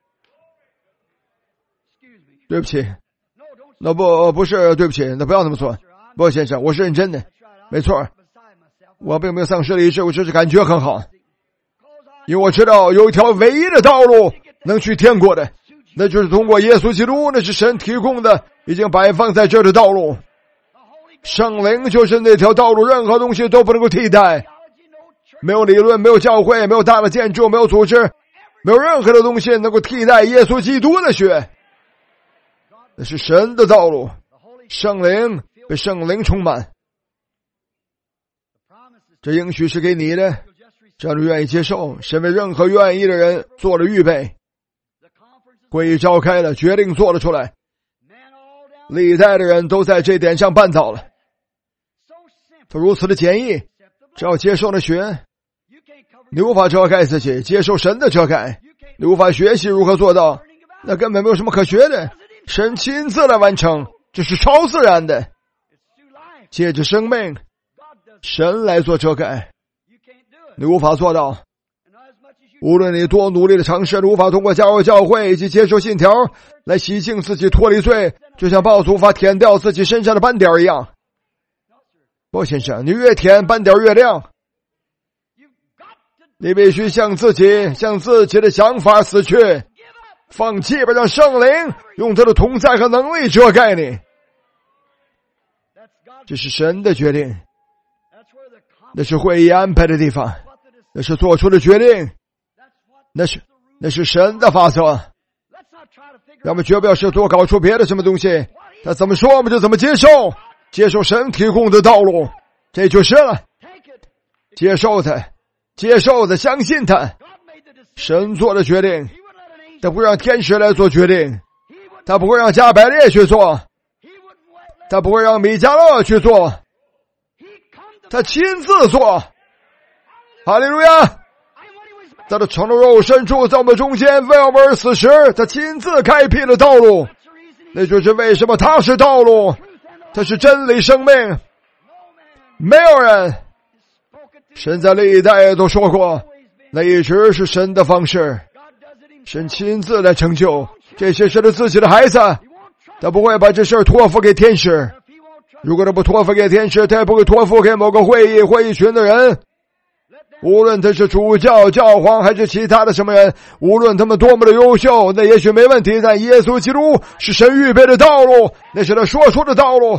Speaker 1: 对不起，那不是对不起，那不要那么做。不，先生，我是认真的，没错，我并没有丧失理智，我只是感觉很好，因为我知道有一条唯一的道路能去天国的，那就是通过耶稣基督，那是神提供的，已经摆放在这的道路。圣灵就是那条道路，任何东西都不能够替代。没有理论，没有教会，没有大的建筑，没有组织，没有任何的东西能够替代耶稣基督的血。那是神的道路，圣灵被圣灵充满， 这应许是给你的，只要你愿意接受，神为任何愿意的人做了预备。会议召开了，决定做了出来，历代的人都在这点上办到了。他如此的简易，只要接受了学，你无法遮盖自己，接受神的遮盖，你无法学习如何做到，那根本没有什么可学的，神亲自来完成，这是超自然的，借着生命，神来做遮盖，你无法做到。无论你多努力的尝试，你无法通过加入教会以及接受信条来洗净自己脱离罪，就像暴徒无法舔掉自己身上的斑点一样。不，先生，你越舔斑点越亮。你必须向自己的想法死去，放弃吧，让圣灵用他的同在和能力遮盖你。这是神的决定，那是会议安排的地方，那是做出的决定，那是神的法则。让我们绝不要试图搞出别的什么东西，他怎么说我们就怎么接受，接受神提供的道路，这就是了。接受他，相信他。神做的决定，他不会让天使来做决定，他不会让加百列去做，他不会让米迦勒去做，他亲自做。哈利路亚！在他成了肉身住在我们中间，为我们而死时，他亲自开辟了道路。那就是为什么他是道路，他是真理生命。没有人，神在历代都说过，那一直是神的方式，神亲自来成就，这些是他自己的孩子，他不会把这事托付给天使。如果他不托付给天使，他也不会托付给某个会议群的人。无论他是主教、教皇还是其他的什么人，无论他们多么的优秀，那也许没问题，但耶稣基督是神预备的道路，那是他说出的道路。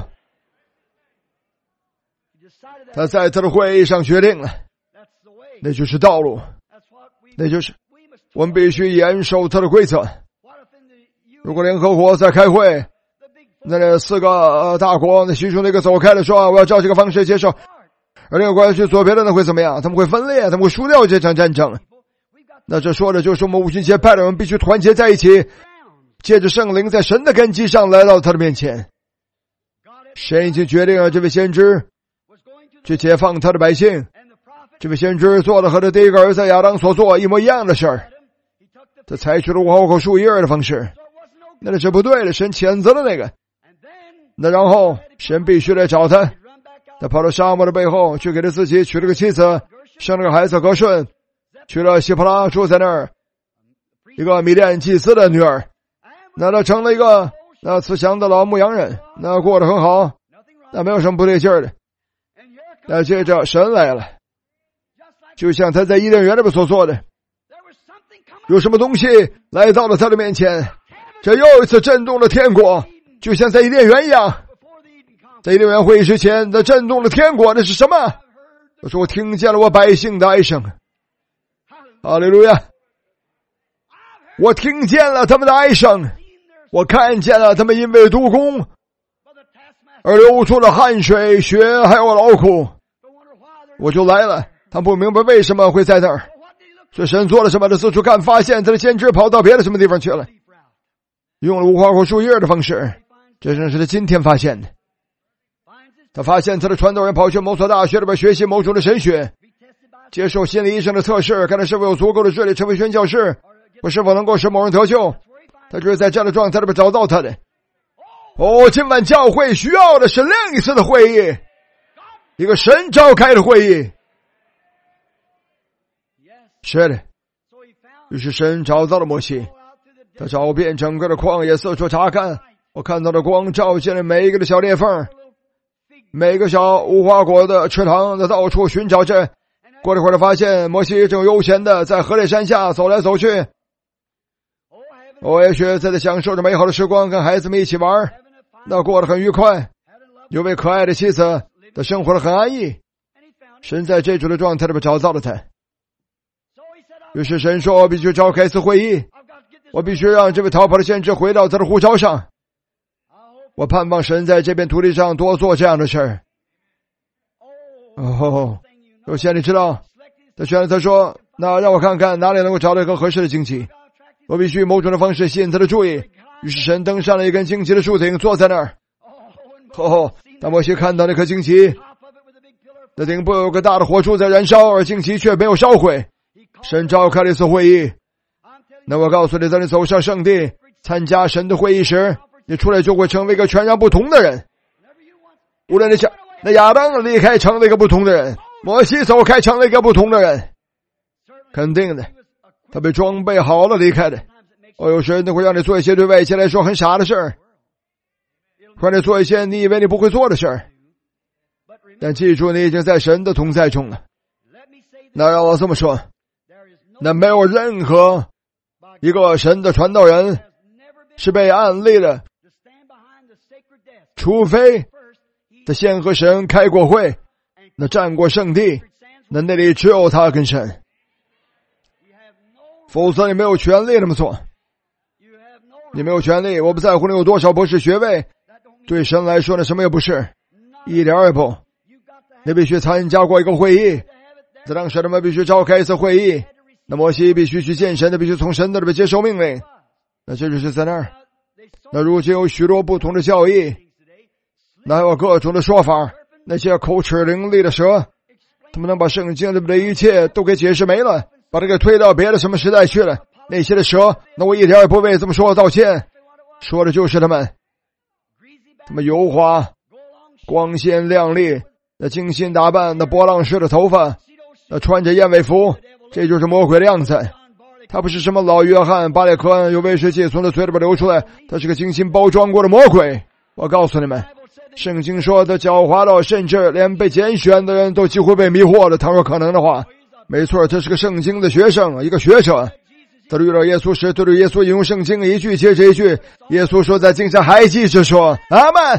Speaker 1: 他在他的会议上决定了，那就是道路，那就是我们必须严守他的规则。如果联合国在开会，那四个大国，那其中那个走开了说我要照这个方式接受，而另一个国家去做别的，那会怎么样？他们会分裂，他们会输掉这场战争。那这说的就是我们五旬节派的人必须团结在一起，借着圣灵在神的根基上来到他的面前。神已经决定了这位先知去解放他的百姓，这位先知做了和他第一个儿子亚当所做一模一样的事儿，他采取了无花果树叶的方式，那是不对的，神谴责了那个。那然后神必须来找他，他跑到沙漠的背后去给他自己娶了个妻子，生了个孩子格顺，娶了希伯拉，住在那儿一个米甸祭司的女儿，那他成了一个慈祥的老牧羊人，那过得很好，那没有什么不对劲儿的。那接着神来了，就像他在伊甸园里边所做的，有什么东西来到了他的面前，这又一次震动了天国，就像在伊甸园一样。在伊甸园会议之前，那震动了天国，那是什么？我说我听见了我百姓的哀声，哈利路亚！我听见了他们的哀声，我看见了他们因为督工而流出了汗水、血还有劳苦，我就来了。他不明白为什么会在那儿，所以神做了什么的四处看，发现他的先知跑到别的什么地方去了，用了无花果树叶的方式，这正是他今天发现的。他发现他的传道人跑去某所大学里边学习某种的神学，接受心理医生的测试，看他是否有足够的智力成为宣教士，或是否能够使某人得救。他就是在这样的状态里边找到他的。今晚教会需要的是另一次的会议，一个神召开的会议。是的，于是神找到了摩西，他找遍整个的旷野，四处查看。我看到的光照进了每一个的小裂缝，每个小无花果的池塘的到处寻找着。过了一会儿，发现摩西正悠闲的在河烈山下走来走去。也许在这享受着美好的时光，跟孩子们一起玩，那过得很愉快。有位可爱的妻子，他生活得很安逸。神在这种的状态里边找到了他。于是神说，我必须召开一次会议，我必须让这位逃跑的先知回到他的护照上。我盼望神在这片土地上多做这样的事儿。 首先你知道，他说，那让我看看哪里能够找到一个合适的荆棘，我必须以某种的方式吸引他的注意。于是神登上了一根荆棘的树顶，坐在那儿。当摩西看到那颗荆棘，那顶部有个大的火柱在燃烧，而荆棘却没有烧毁。神召开了一次会议。那我告诉你，在你走上圣地参加神的会议时，你出来就会成为一个全然不同的人。无论你想，那亚当离开成了一个不同的人，摩西走开成了一个不同的人，肯定的，他被装备好了离开的。有时那会让你做一些对外界来说很傻的事儿，或者做一些你以为你不会做的事儿，但记住，你已经在神的同在中了。那让我这么说，那没有任何一个神的传道人是被暗立的，除非他先和神开过会，那站过圣地，那里只有他跟神，否则你没有权利这么做。你没有权利，我不在乎你有多少博士学位，对神来说呢，什么也不是，一点也不。你必须参加过一个会议，在当时他们必须召开一次会议，那摩西必须去见神的，必须从神那里接受命令。那这就是在那儿。那如今有许多不同的教义，那还有各种的说法，那些口齿伶俐的蛇，他们能把圣经里面的一切都给解释没了，把这个推到别的什么时代去了。那些的蛇，那我一点也不为这么说道歉，说的就是他们油滑、光鲜亮丽，那精心打扮，那波浪式的头发，那穿着燕尾服，这就是魔鬼的样子。他不是什么老约翰巴列克有威士忌从他嘴里边流出来，他是个精心包装过的魔鬼。我告诉你们，圣经说的狡猾到甚至连被拣选的人都几乎被迷惑了，倘若可能的话。没错，这是个圣经的学生，一个学者。他遇到耶稣时，对着耶稣引用圣经一句接着一句。耶稣说，在经上还记着说，阿们。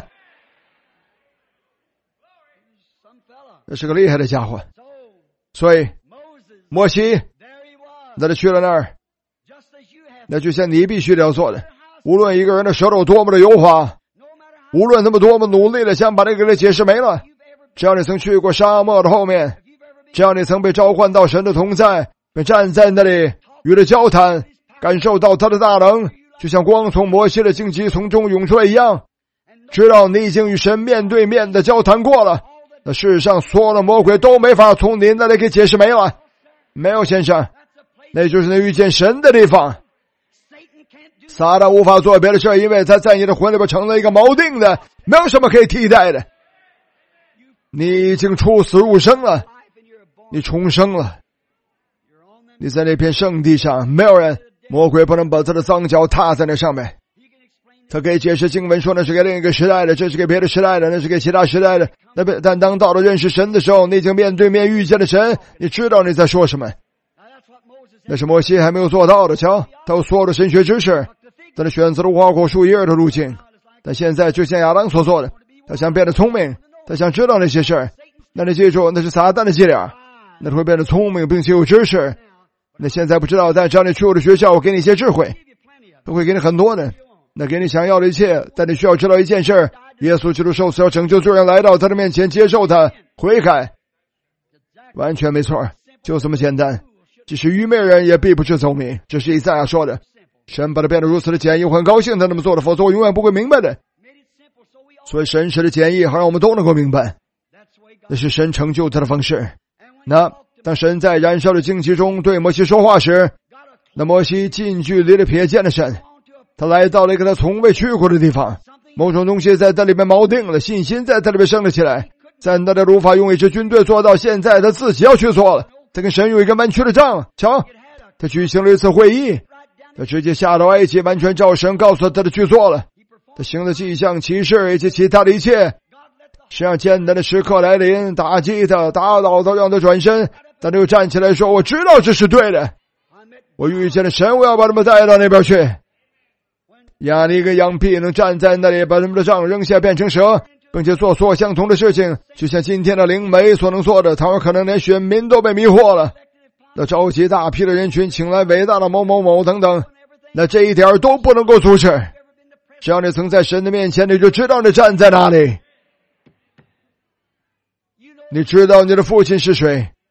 Speaker 1: 这是个厉害的家伙。所以摩西那他去了那儿，那就像你必须要做的。无论一个人的舌头多么的油滑，无论他们多么努力的想把这个人解释没了，只要你曾去过沙漠的后面，只要你曾被召唤到神的同在，并站在那里与他交谈，感受到他的大能，就像光从摩西的荆棘丛中涌出来一样，知道你已经与神面对面的交谈过了，那世上所有的魔鬼都没法从你那里给解释没了。没有，先生，那就是你遇见神的地方。撒旦无法做别的事，因为他在你的魂里边成了一个锚定的，没有什么可以替代的。你已经出死入生了，你重生了，你在那片圣地上，没有人，魔鬼不能把他的脏脚踏在那上面。他可以解释经文说那是给另一个时代的，这是给别的时代的，那是给其他时代的。但当到了认识神的时候，你已经面对面遇见了神，你知道你在说什么。那是摩西还没有做到的。瞧，他有所有的神学知识，但他选择了无花果树叶的路径。但现在就像亚当所做的，他想变得聪明，他想知道那些事儿。那你记住，那是撒旦的伎俩，那会变得聪明并且有知识。那现在不知道，但只要你去我的学校，我给你一些智慧，我会给你很多的，那给你想要的一切。但你需要知道一件事，耶稣基督受死要拯救罪人，来到他的面前接受他悔改，完全没错，就这么简单。即使愚昧人也必不至走迷，这是以赛亚说的。神把它变得如此的简易，我很高兴他那么做的，否则我永远不会明白的。所以神使的简易好让我们都能够明白，那是神成就他的方式。那当神在燃烧的荆棘中对摩西说话时，那摩西近距离的瞥见了神，他来到了一个他从未去过的地方，某种东西在他里面锚定了，信心在他里面升了起来。在他的无法用一支军队做到，现在他自己要去做了。他跟神有一个弯曲的仗，瞧，他举行了一次会议，他直接下到埃及，完全照神告诉他的去做了。他行了迹象奇事以及其他的一切，是让艰难的时刻来临，打击他，打倒他，让他转身。但他又站起来说，我知道这是对的，我遇见了神，我要把他们带到那边去。亚尼跟羊皮能站在那里，把他们的杖扔下变成蛇，并且做所有相同的事情，就像今天的灵媒所能做的。他们可能连选民都被迷惑了，那召集大批的人群，请来伟大的某某某等等，那这一点都不能够阻止。只要你曾在神的面前，你就知道你站在哪里，你知道你的父亲是谁，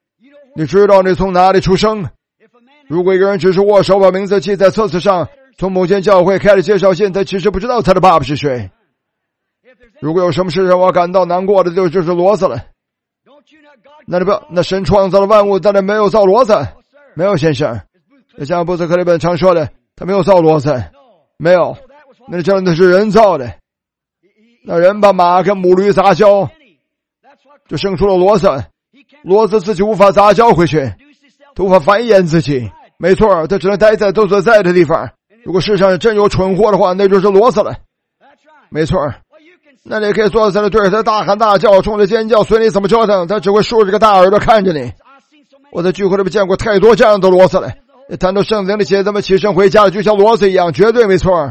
Speaker 1: 你知道你从哪里出生？如果一个人只是握手把名字记在册子上，从某间教会开了介绍信，他其实不知道他的爸爸是谁。如果有什么事让我感到难过的，就是骡子了。那神创造了万物，但是没有造骡子。没有，先生。就像布斯克利本常说的，他没有造骡子。没有，那真的是人造的。那人把马跟母驴杂交，就生出了骡子。骡子自己无法杂交回去，他无法繁衍自己。没错，他只能待在都所在的地方。如果世上真有蠢货的话，那就是骡子了。没错，那你可以坐在那对着他大喊大叫，冲着尖叫，随你怎么折腾，他只会竖着个大耳朵看着你。我在聚会里面见过太多这样的骡子了。谈到圣经里写他们起身回家了，就像骡子一样，绝对没错。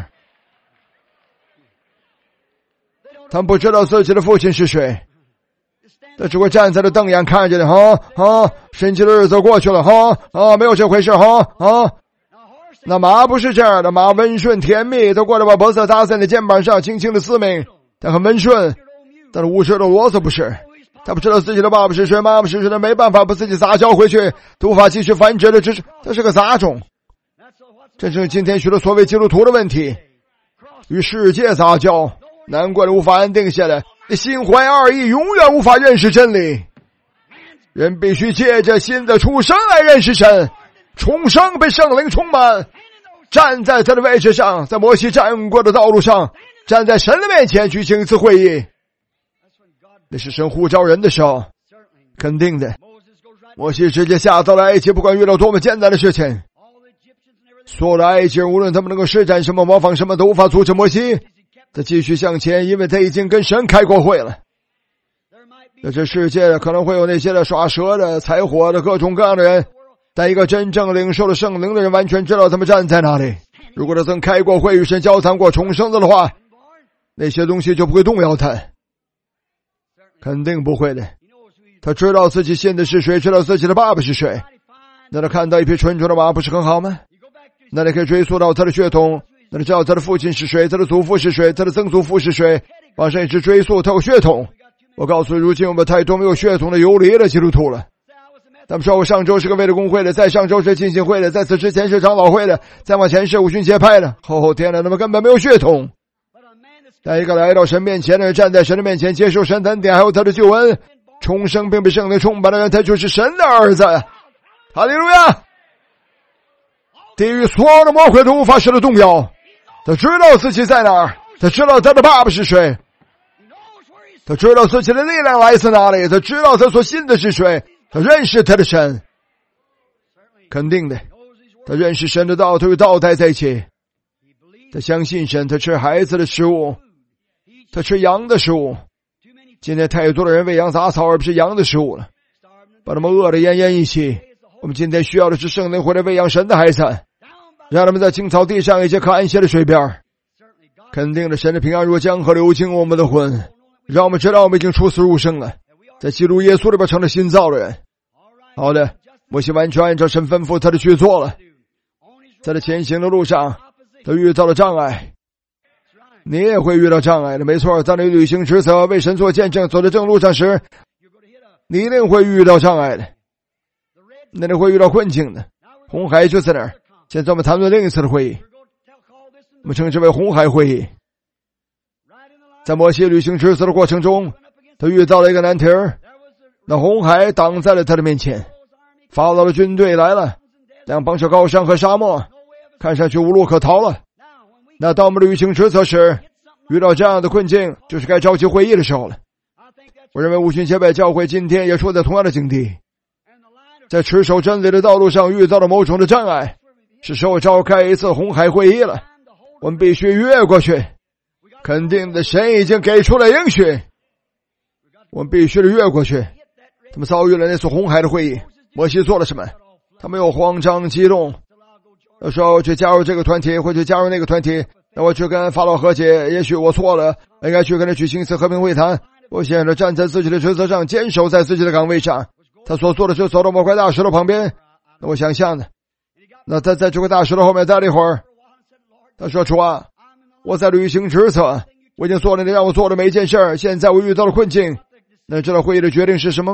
Speaker 1: 他们不知道自己的父亲是谁，他只会站在那瞪眼看着你，神奇的日子过去了，没有这回事，那马不是这样的，马温顺甜蜜，他过来把脖子搭在你肩膀上，轻轻的嘶鸣，他很温顺。但是无知的骡子不是，他不知道自己的爸爸是谁，妈妈是谁，他没办法把自己杂交回去，他无法继续繁殖的，他是个杂种。这是今天许多所谓基督徒的问题，与世界杂交，难怪你无法安定下来，你心怀二意，永远无法认识真理。人必须借着新的出生来认识神，重生，被圣灵充满，站在他的位置上，在摩西站过的道路上，站在神的面前举行一次会议。那是神呼召人的时候，肯定的。摩西直接下到了埃及，不管遇到多么艰难的事情，所有的埃及人无论他们能够施展什么模仿什么，都无法阻止摩西他继续向前，因为他已经跟神开过会了。在这世界可能会有那些的耍蛇的、踩火的各种各样的人，但一个真正领受了圣灵的人完全知道他们站在哪里。如果他曾开过会与神交谈过重生的话，那些东西就不会动摇他，肯定不会的。他知道自己信的是谁，知道自己的爸爸是谁。那他看到一匹纯种的马不是很好吗？那你可以追溯到他的血统，那你知道他的父亲是谁，他的祖父是谁，他的曾祖父是谁，往上一直追溯他有血统。我告诉你，如今我们太多没有血统的游离的基督徒了。他们说我上周是个卫理公会的，在上周是浸信会的，在此之前是长老会的，再往前是五旬节派的。天哪，他们根本没有血统。但一个来到神面前的人，站在神的面前接受神的恩典还有他的救恩，重生并被圣灵充满的人，他就是神的儿子。哈利路亚！地狱所有的魔鬼都无法使他动摇。他知道自己在哪儿，他知道他的爸爸是谁，他知道自己的力量来自哪里，他知道他所信的是谁，他认识他的神。肯定的，他认识神的道，他与道待在一起，他相信神，他吃孩子的食物，他吃羊的食物。今天太多的人喂羊杂草而不是羊的食物了，把他们饿得奄奄一息。我们今天需要的是圣灵回来喂养神的孩子，让他们在青草地上一些可安歇的水边。肯定的，神的平安若江河流经我们的魂，让我们知道我们已经出死入生了，在基督耶稣里边成了新造的人。好的，摩西完全按照神吩咐他的去做了。在他前行的路上，他遇到了障碍，你也会遇到障碍的，没错。当你履行职责，为神做见证，走在正路上时，你一定会遇到障碍的，那你会遇到困境的。红海就在那儿。现在我们谈论另一次的会议，我们称之为红海会议。在摩西履行职责的过程中，他遇到了一个难题儿，那红海挡在了他的面前，法老的军队来了，两旁是高山和沙漠，看上去无路可逃了。那当我们履行职责时，遇到这样的困境，就是该召集会议的时候了。我认为五旬节拜教会今天也处在同样的境地，在持守真理的道路上遇到了某种的障碍，是时候召开一次红海会议了。我们必须越过去，肯定的，神已经给出了应许，我们必须得越过去。他们遭遇了那次红海的会议，摩西做了什么？他没有慌张激动，他说我去加入这个团体，或去加入那个团体，那我去跟法老和解，也许我错了，应该去跟他举行一次和平会谈。我现在站在自己的职责上，坚守在自己的岗位上。他所做的就走到某块大石头旁边，那我想象的，那他在这块大石头后面待了一会儿，他说，主啊，我在履行职责，我已经做了你让我做的每一件事儿，现在我遇到了困境。那知道会议的决定是什么吗？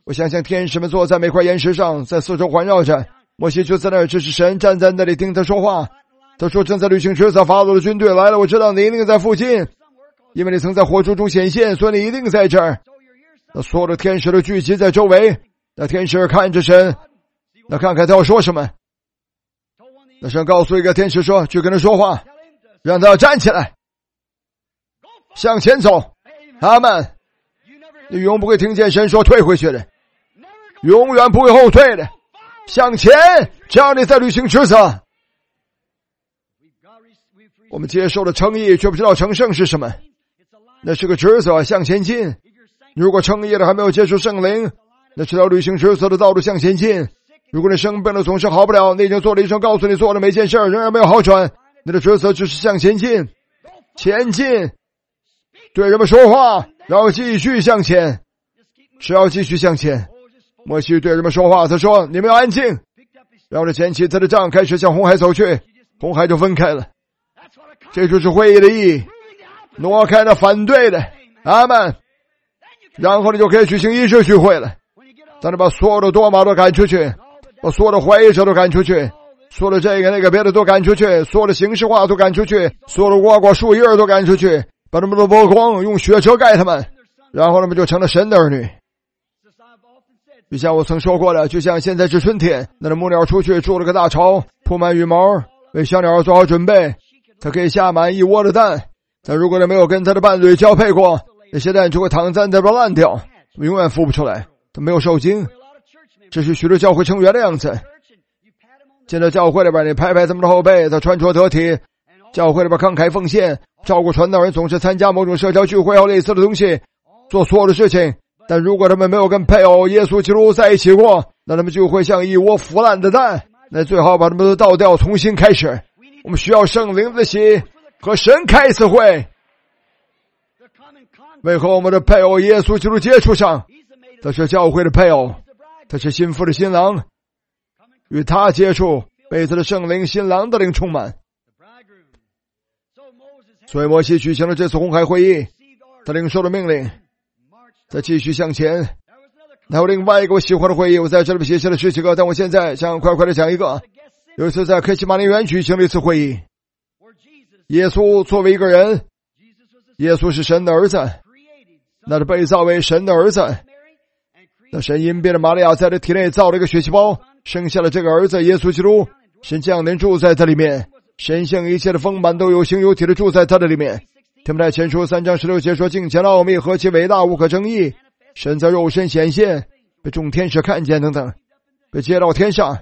Speaker 1: 我想象天使们坐在每块岩石上，在四周环绕着。摩西就在那儿，这是神站在那里听他说话。他说正在履行职责，法老的军队来了，我知道你一定在附近，因为你曾在火柱中显现，所以你一定在这儿。那所有的天使都聚集在周围，那天使看着神，那看看他要说什么。那神告诉一个天使说，去跟他说话，让他站起来，向前走。阿们。你永不会听见神说退回去的，永远不会后退的，向前，只要你在履行职责。我们接受了称义，却不知道成圣是什么，那是个职责，向前进。如果称义了还没有接触圣灵，那是条履行职责的道路，向前进。如果你生病了总是好不了，你已经做了医生告诉你做了每件事仍然没有好转，你的职责就是向前进，前进，对人们说话，然后继续向前，只要继续向前。摩西对人们说话，他说你们要安静，然后他捡起他的杖开始向红海走去，红海就分开了。这就是会议的意义，挪开那反对的。阿们。然后你就可以举行仪式聚会了，当你把所有的多马都赶出去，把所有的怀疑者都赶出去，所有的这个那个别的都赶出去，所有的形式化都赶出去，所有的瓜瓜树叶都赶出去，把他们都剥光，用血遮盖他们，然后他们就成了神的儿女。就像我曾说过的，就像现在是春天，那母鸟出去筑了个大巢，铺满羽毛，为小鸟做好准备，它可以下满一窝的蛋。但如果它没有跟它的伴侣交配过，那些蛋就会躺在那边烂掉，永远孵不出来，它没有受精。这是许多教会成员的样子。进到教会里边，你拍拍他们的后背，他穿着得体，教会里边慷慨奉献，照顾传道人，总是参加某种社交聚会或类似的东西，做所有的事情。但如果他们没有跟配偶耶稣基督在一起过，那他们就会像一窝腐烂的蛋，那最好把他们都倒掉，重新开始。我们需要圣灵的喜和神开一次会，为和我们的配偶耶稣基督接触上。他是教会的配偶，他是心腹的新郎，与他接触，被他的圣灵新郎的灵充满。所以摩西举行了这次红海会议，他领受了命令，他继续向前。还有另外一个我喜欢的会议，我在这里写下了10几个，但我现在想快快的讲一个。有一次在客西马尼园举行了一次会议，耶稣作为一个人，耶稣是神的儿子，那是被造为神的儿子。那神因变了玛利亚在他体内造了一个血细胞，生下了这个儿子耶稣基督。神降临住在他里面，神性一切的丰满都有形有体的住在他的里面。提摩太前书3章16节说，敬虔的奥秘何其伟大，无可争议。神在肉身显现，被众天使看见等等，被接到天上。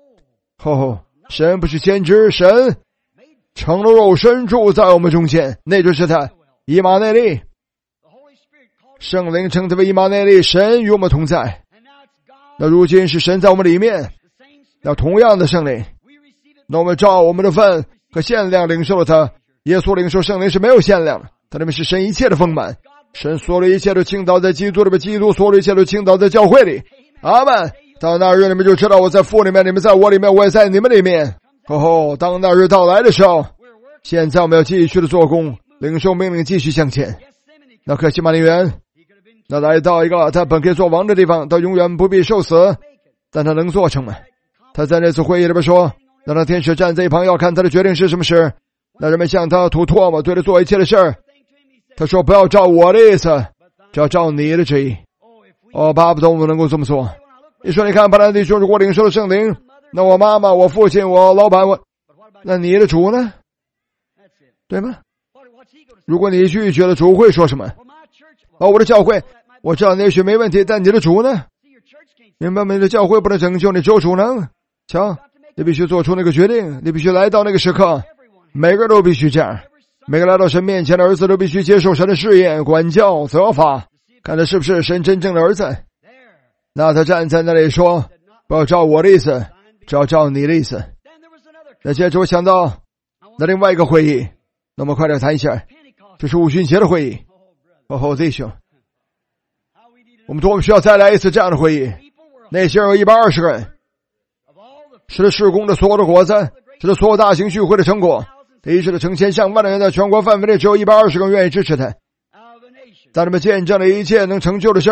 Speaker 1: 神不是先知，神成了肉身住在我们中间，那就是他，以马内利。圣灵称他为以马内利，神与我们同在。那如今是神在我们里面，那同样的圣灵，那我们照我们的份和限量领受了他。耶稣领受圣灵是没有限量的，他里面是神一切的丰满。神所有的一切都倾倒在基督里面，基督所有的一切都倾倒在教会里。阿们。到那日你们就知道我在父里面，你们在我里面，我也在你们里面。当那日到来的时候，现在我们要继续的做工，领受命令，继续向前。那客西马尼园，那来到一个他本可以做王的地方，他永远不必受死，但他能做成吗？他在那次会议里边说，让那天使站在一旁，要看他的决定是什么事。那人们向他吐唾沫，对他做一切的事儿。他说不要照我的意思，只要照你的旨意。巴不得我们能够这么做。你说你看巴兰弟兄如果领受了圣灵，那我妈妈，我父亲，我老板，那你的主呢？对吗？如果你拒绝了，主会说什么？我的教会，我知道你也许没问题，但你的主呢？明白吗？你的教会不能拯救你，只有主能。瞧，你必须做出那个决定，你必须来到那个时刻，每个人都必须这样。每个来到神面前的儿子都必须接受神的试验、管教、责罚，看他是不是神真正的儿子。那他站在那里说，不要照我的意思，只要照你的意思。那接着我想到那另外一个会议，那么快点谈一下，这是五旬节的会议。弟兄，我们多么需要再来一次这样的会议。那些人有120个人，吃了事工的所有的果子，吃了所有大型聚会的成果，医治了成千上万的人，在全国范围内只有120个人愿意支持他。当他们见证了一切能成就的事儿，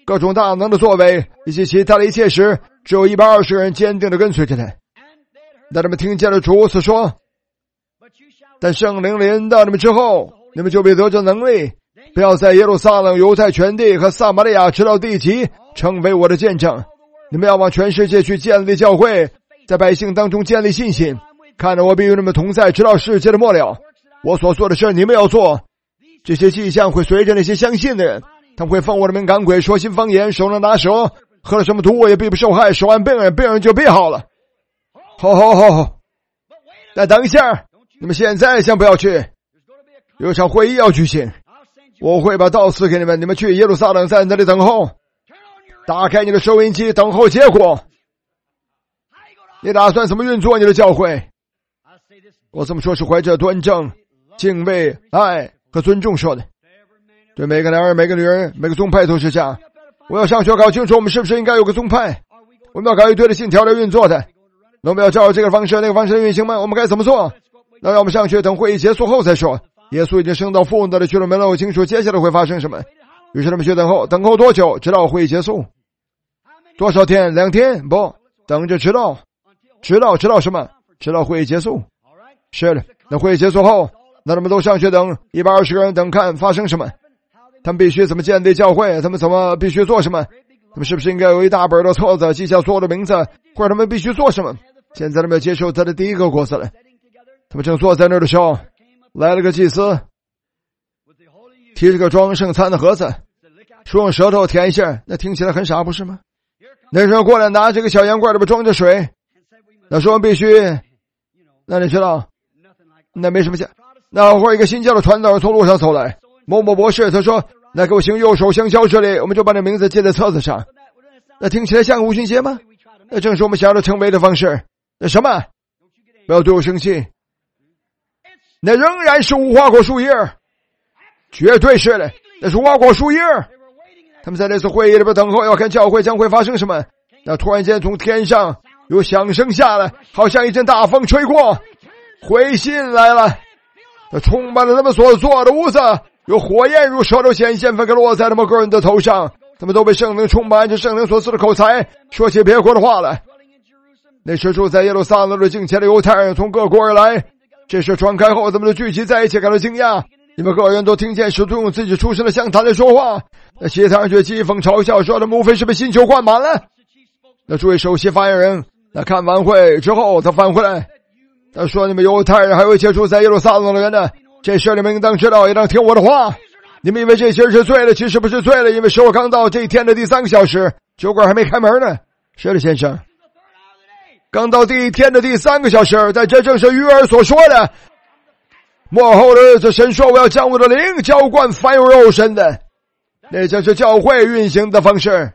Speaker 1: 各种大能的作为以及其他的一切时，只有120个人坚定地跟随着他。当他们听见了主所说，但圣灵临到你们之后，你们就必得着能力，不要在耶路撒冷、犹太全地和撒玛利亚直到地极成为我的见证。你们要往全世界去建立教会，在百姓当中建立信心，看着我必与你们同在，直到世界的末了。我所做的事你们要做，这些迹象会随着那些相信的人，他们会奉我的名赶鬼，说新方言，手能拿蛇，喝了什么毒我也必不受害，手按病人，病人就必好了。好，但等一下，你们现在先不要去，有一场会议要举行，我会把道赐给你们，你们去耶路撒冷，在那里等候，打开你的收音机，等候结果。你打算怎么运作你的教会？我这么说是怀着端正、敬畏、爱和尊重说的，对每个男人、每个女人、每个宗派都是这样。我要上学搞清楚我们是不是应该有个宗派，我们要搞一堆的信条来运作的，那我们要照着这个方式那个方式运行吗？我们该怎么做？那让我们上去等会议结束后再说。耶稣已经升到父那里去了，没弄清楚接下来会发生什么，于是他们去等候多久？直到会议结束。多少天？2天？不，等着直到什么？直到会议结束。是的，那会议结束后，那他们都上去等120个人，等看发生什么。他们必须怎么建立教会，他们怎么必须做什么，他们是不是应该有一大本的册子记下所有的名字，或者他们必须做什么。现在他们要接受他的第一个果子了。他们正坐在那儿的时候，来了个祭司，提着个装圣餐的盒子，说用舌头舔一下，那听起来很傻不是吗？那时候过来拿这个小烟罐里边装着水，那说必须，那你知道那没什么讲。那会儿一个新教的传道人从路上走来，某某博士，他说那给我行右手相交之礼，我们就把那名字记在册子上。那听起来像个五旬节吗？那正是我们想要的成为的方式。那什么？不要对我生气，那仍然是无花果树叶，绝对是的，那是无花果树叶。他们在那次会议里边等候，要看教会将会发生什么。那突然间从天上有响声下来，好像一阵大风吹过，回信来了。那充满了他们所做的屋子，有火焰如舌头显现，分开落在他们个人的头上。他们都被圣灵充满着圣灵所赐的口才，说起别国的话来。那时住在耶路撒冷的敬虔的犹太人从各国而来，这事传开后，他们都聚集在一起，感到惊讶。你们个人都听见使徒用自己出身的乡谈来说话，那其他人却讥讽嘲笑，说他们无非是被新酒灌满了。那诸位首席发言人，那看完会之后他返回来，他说你们犹太人还有一些住在耶路撒冷的人呢，这事你们应当知道，也当听我的话。你们以为这些人是醉了，其实不是醉了，因为是我刚到这一天的第3个小时，酒馆还没开门呢。是的，先生，刚到第一天的第3个小时，但这正是鱼儿所说的，末后的日子，神说我要将我的灵浇灌凡有肉身的，那将是教会运行的方式。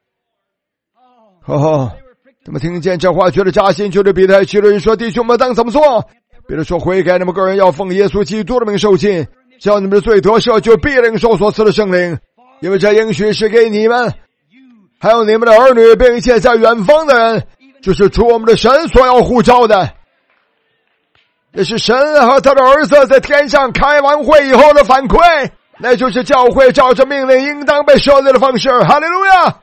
Speaker 1: 他们听见这话，觉得扎心，觉得彼得去了人说，弟兄们当怎么做？彼得说，悔改，你们个人要奉耶稣基督的名受浸，叫你们的罪得赦，就必领受所赐的圣灵，因为这应许是给你们还有你们的儿女，并一切在远方的人，就是主我们的神所要呼召的。这是神和他的儿子在天上开完会以后的反馈，那就是教会照着命令应当被设立的方式。哈利路亚！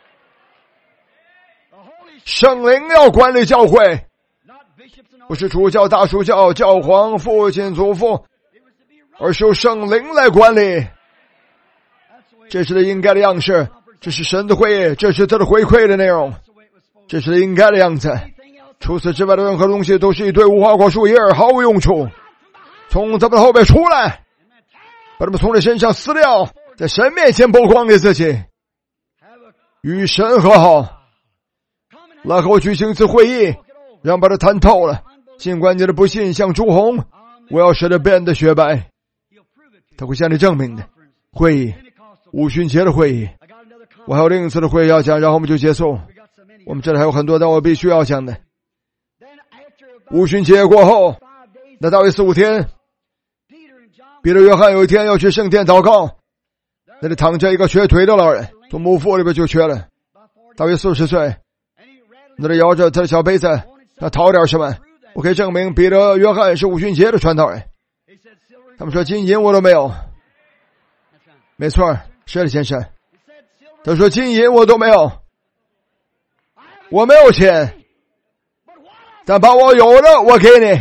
Speaker 1: 圣灵要管理教会，不是主教、大主教、教皇、父亲、祖父，而是由圣灵来管理。这是他应该的样式，这是神的会议，这是他的回馈的内容，这是他应该的样子。除此之外的任何东西都是一堆无花果树叶，毫无用处。从他们的后背出来，把他们从他身上撕掉，在神面前曝光给自己，与神和好。来和我举行一次会议，让把它谈透了。尽管你的不信像朱红，我要使它变得雪白。他会向你证明的。会议，五旬节的会议，我还有另一次的会议要讲，然后我们就结束。我们这里还有很多但我必须要讲的。五旬节过后，那大约4、5天，彼得、约翰有一天要去圣殿祷告，那里躺着一个瘸腿的老人，从墓腹里边就瘸了，大约40岁。那里摇着他的小杯子，他讨点什么？我可以证明彼得、约翰是五旬节的传道人。他们说金银我都没有。没错，是的，先生。 他说金银我都没有，我没有钱，但把我有的我给你。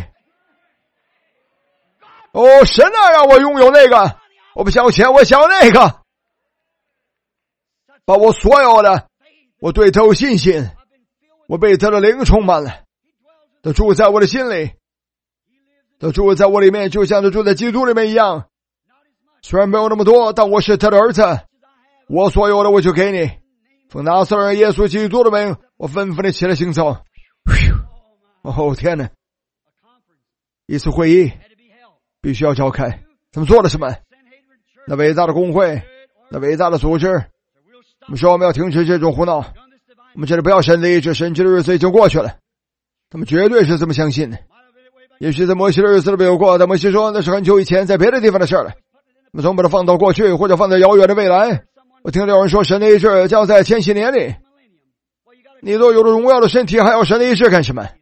Speaker 1: 哦，神啊，让我拥有那个，我不想要钱，我想要那个。把我所有的，我对他有信心，我被他的灵充满了，他住在我的心里，他住在我里面，就像他住在基督里面一样。虽然没有那么多，但我是他的儿子，我所有的我就给你。奉拿撒勒人耶稣基督的名，我吩咐你起来行走。哦天哪！一次会议必须要召开，他们做了什么？那伟大的公会，那伟大的组织，我们说我们要停止这种胡闹，我们这里不要神的意志，神迹的日子已经过去了。他们绝对是这么相信的。也许在摩西的日子里没有过，但摩西说那是很久以前在别的地方的事了。我们总把它放到过去，或者放在遥远的未来。我听到有人说神的意志将在千禧年里，你都有了荣耀的身体，还要神的意志干什么？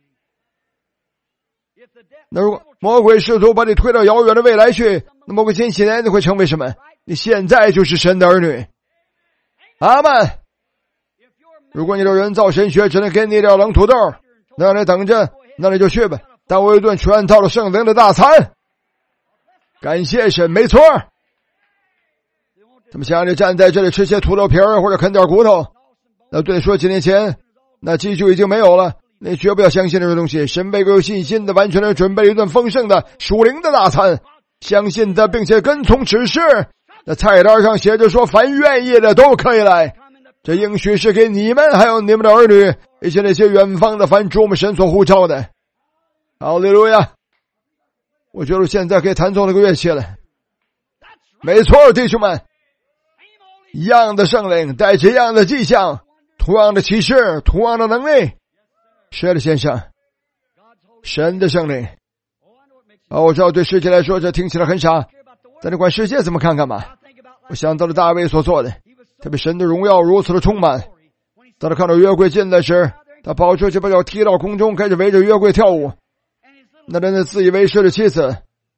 Speaker 1: 那如果魔鬼试图把你推到遥远的未来去，那么个千禧年你会成为什么？你现在就是神的儿女。阿们。如果你的人造神学只能给你一点冷土豆，那你等着，那你就去吧。但我有一顿全套的圣灵的大餐。感谢神，没错。他们想让你站在这里吃些土豆皮儿或者啃点骨头，那对你说几年前那鸡就已经没有了，你绝不要相信这种东西。神为有信心的完全的准备了一顿丰盛的属灵的大餐，相信的并且跟从指示。那菜单上写着说凡愿意的都可以来，这应许是给你们还有你们的儿女以及那些远方的凡主我们神所呼召的。哈利路亚！我觉得现在可以弹奏那个乐器了。没错，弟兄们，一样的圣灵带着一样的迹象，同样的启示，同样的能力。是的，先生，神的圣灵。我知道对世界来说这听起来很傻，但你管世界怎么看干嘛？我想到了大卫所做的，他被神的荣耀如此的充满。当他看到约柜进来时，他跑出去把脚踢到空中，开始围着约柜跳舞。那自以为是的妻子，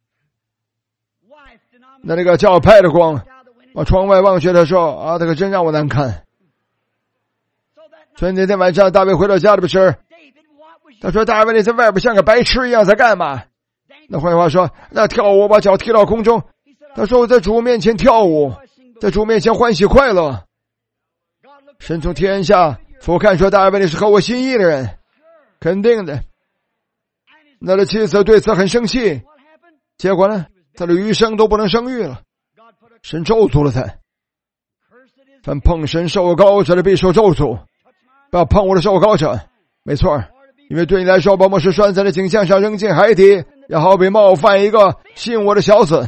Speaker 1: 那个教派的光往窗外望去，他说这可真让我难看。所以那天晚上大卫回到家里边时，他说大卫你在外边像个白痴一样在干嘛？那换句话说，那跳舞把脚踢到空中。他说我在主面前跳舞，在主面前欢喜快乐。神从天下俯瞰说大卫你是合我心意的人，肯定的。那的妻子对此很生气，结果呢，他的余生都不能生育了。神咒诅了他，凡碰神受膏者的必受咒诅，不要碰我的受膏者。没错，因为对你来说，把我是拴在的景象上扔进海底，也好比冒犯一个信我的小子。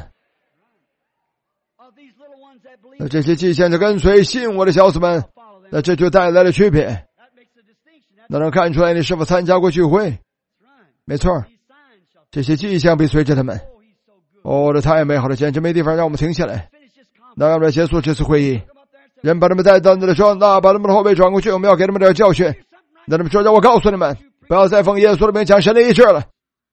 Speaker 1: 那这些迹象的跟随信我的小子们，那这就带来了区别。那能看出来你是否参加过聚会。没错，这些迹象必随着他们。这太美好了，简直没地方让我们停下来。那让我们来结束这次会议。人把他们带到那里说，那把他们的后背转过去，我们要给他们点教训。那他们说，让我告诉你们，不要再奉耶稣的名讲神的意志了。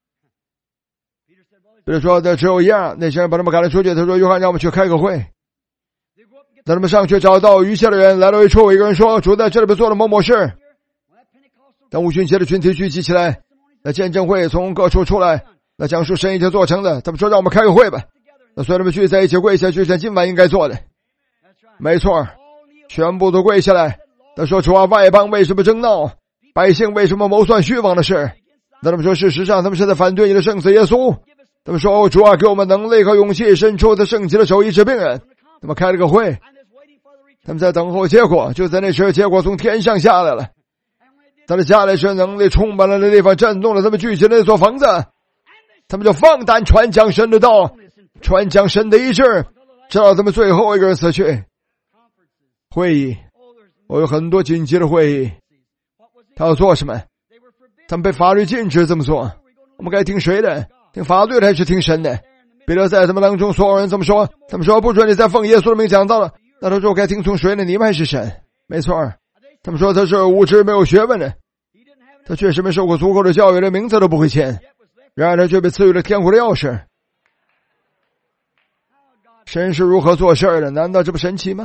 Speaker 1: 比如说这只有一样，那些人把他们赶了出去，他说约翰让我们去开个会。那他们上去找到余下的人，来到一处，一个人说主在这里边做了某某事。当五旬节的群体聚集起来，那见证会从各处出来，那讲述神已经做成的，他们说让我们开个会吧。那所以他们聚在一起跪下，就像今晚应该做的。没错，全部都跪下来。他说主啊，外邦为什么争闹？百姓为什么谋算虚妄的事？那他们说事实上他们是在反对你的圣子耶稣。他们说主啊，给我们能力和勇气，伸出他圣洁的手医治病人。他们开了个会，他们在等候结果。就在那时，结果从天上下来了。他的下来时，能力充满了那地方，震动了他们聚集的那座房子。他们就放胆传讲神的道，传讲神的医治，直到他们最后一个人死去。会议，有很多紧急的会议。他要做什么？他们被法律禁止这么做。我们该听谁的？听法律的还是听神的？彼得在他们当中所有人这么说，他们说不准你再奉耶稣的名讲道了。那他说该听从谁呢？你们还是神？没错，他们说他是无知没有学问的，他确实没受过足够的教育，连名字都不会签，然而他却被赐予了天国的钥匙。神是如何做事的？难道这不神奇吗？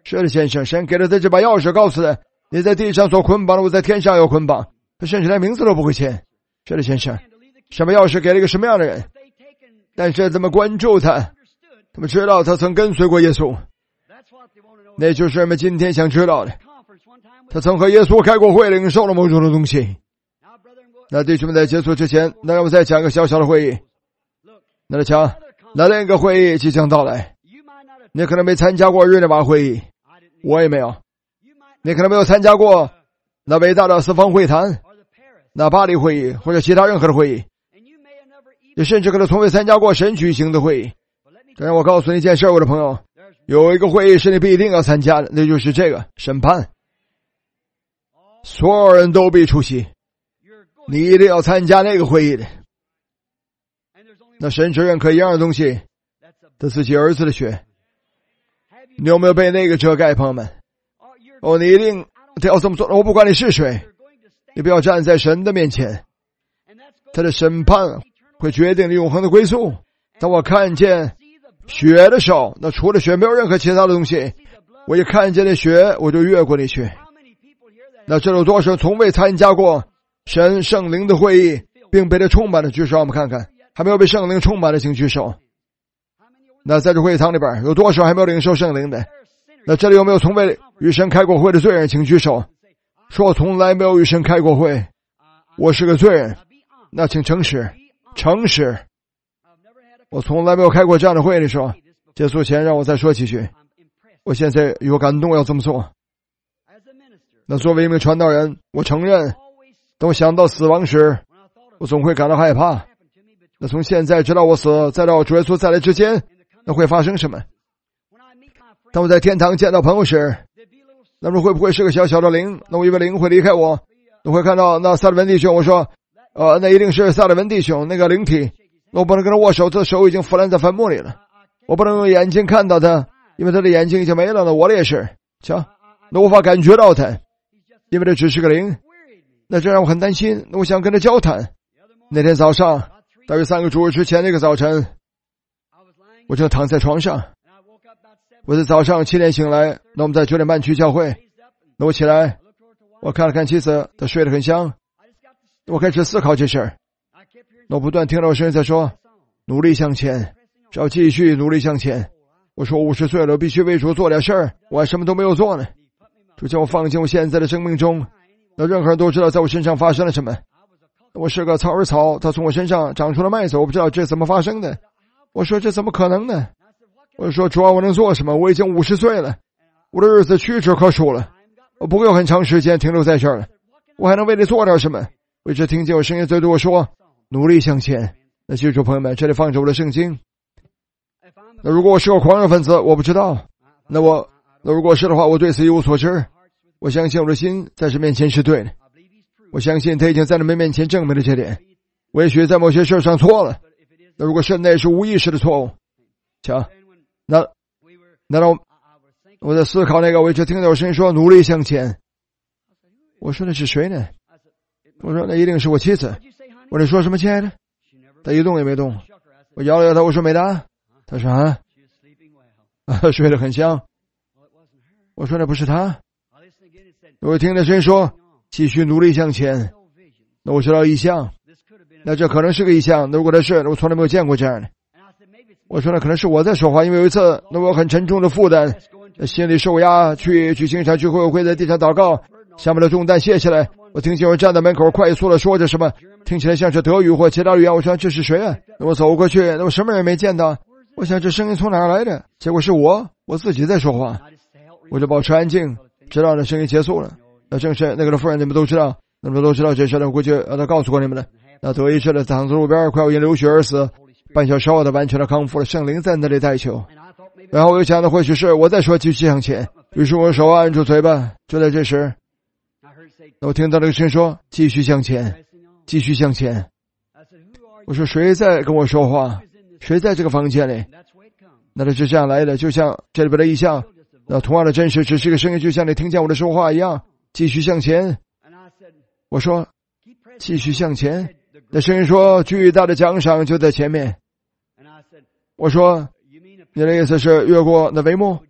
Speaker 1: 是的，先生，神给了他这把钥匙，告诉他你在地上所捆绑的，我在天上要捆绑。他甚至连名字都不会签。是的，先生，神把钥匙给了一个什么样的人？但是怎么关注他？他们知道他曾跟随过耶稣，那就是人们今天想知道的。他曾和耶稣开过会，领受了某种的东西。那弟兄们，在结束之前，那让我再讲一个小小的会议。那来瞧，那另一个会议即将到来。你可能没参加过日内瓦会议，我也没有。你可能没有参加过那伟大的四方会谈，那巴黎会议或者其他任何的会议。你甚至可能从未参加过神举行的会议。但是我告诉你一件事，我的朋友，有一个会议是你必定要参加的，那就是这个审判。所有人都必出席，你一定要参加那个会议的。那神只认可一样的东西，他自己儿子的血。你有没有被那个遮盖，朋友们？你一定得要这么做。我不管你是谁，你不要站在神的面前，他的审判会决定你永恒的归宿。当我看见血的时候，那除了血没有任何其他的东西，我一看见那血，我就越过那血。那这有多少人从未参加过神圣灵的会议，并被他充满的举手，让我们看看。还没有被圣灵充满的请举手。那在这会堂里边有多少还没有领受圣灵的？那这里有没有从未与神开过会的罪人，请举手。说我从来没有与神开过会，我是个罪人，那请诚实。我从来没有开过这样的会的时候。结束前让我再说几句。我现在有感动要这么做。那作为一名传道人，我承认当我想到死亡时，我总会感到害怕。那从现在直到我死，再到主耶稣再来之间，那会发生什么？当我在天堂见到朋友时，那么会不会是个小小的灵？那我以为灵会离开我，我会看到那萨利文弟兄，我说那一定是萨利文弟兄那个灵体。我不能跟他握手，他的手已经腐烂在坟墓里了。我不能用眼睛看到他，因为他的眼睛已经没了。那我的也是，瞧，那无法感觉到他，因为这只是个灵。那这让我很担心。那我想跟他交谈。那天早上大约3个主日之前那个早晨，我正躺在床上。我在早上7点醒来，那我们在9点半去教会。那我起来，我看了看妻子，她睡得很香。我开始思考这事儿。那我不断听到声音在说，努力向前，只要继续努力向前。我说50岁了，我必须为主做点事儿，我还什么都没有做呢。就将我放进我现在的生命中，那任何人都知道在我身上发生了什么。我是个草儿草，它从我身上长出了麦子，我不知道这怎么发生的。我说这怎么可能呢？我说主啊，我能做什么？我已经50岁了，我的日子屈指可数了，我不会有很长时间停留在这儿了。我还能为你做点什么？我一直听见我声音在对我说，努力向前。那记住朋友们，这里放着我的圣经。那如果我是个狂热分子，我不知道。那如果是的话，我对此一无所知。我相信我的心在神面前是对的。我相信他已经在你们面前证明了这点。我也许在某些事上错了。那如果是那是无意识的错误，瞧，那我在思考那个，我一直听到有声音说努力向前。我说那是谁呢？我说那一定是我妻子。我说你说什么亲爱的？他一动也没动。我摇了摇他，我说美达。他说睡得很香。我说那不是他。我听着声音说继续努力向前。那我知道异象，那这可能是个异象。如果他是，我从来没有见过这样的。我说那可能是我在说话，因为有一次那我很沉重的负担，心里受压，去举行一场聚会，我会在地上祷告，下面的重担卸下来。我听见有人站在门口快速的说着什么，听起来像是德语或其他语言。我说这是谁啊？那我走过去，那我什么人没见到。我想这声音从哪儿来的？结果是我自己在说话。我就保持安静，直到那声音结束了。那正是那个夫人，你们都知道，你们都知道这事。我估计他告诉过你们的。那得医治的躺在路边，快要因流血而死，半小时后他完全的康复了，圣灵在那里代求。然后我又想到或许是我在说继续向前，于是我手按住嘴巴。就在这时，我听到那个声音说继续向前，继续向前。我说谁在跟我说话？谁在这个房间里？那他是这样来的，就像这里边的异象，那同样的真实只是一个声音，就像你听见我的说话一样，继续向前。我说继续向前。那声音说巨大的奖赏就在前面。我说你的意思是越过那帷幕？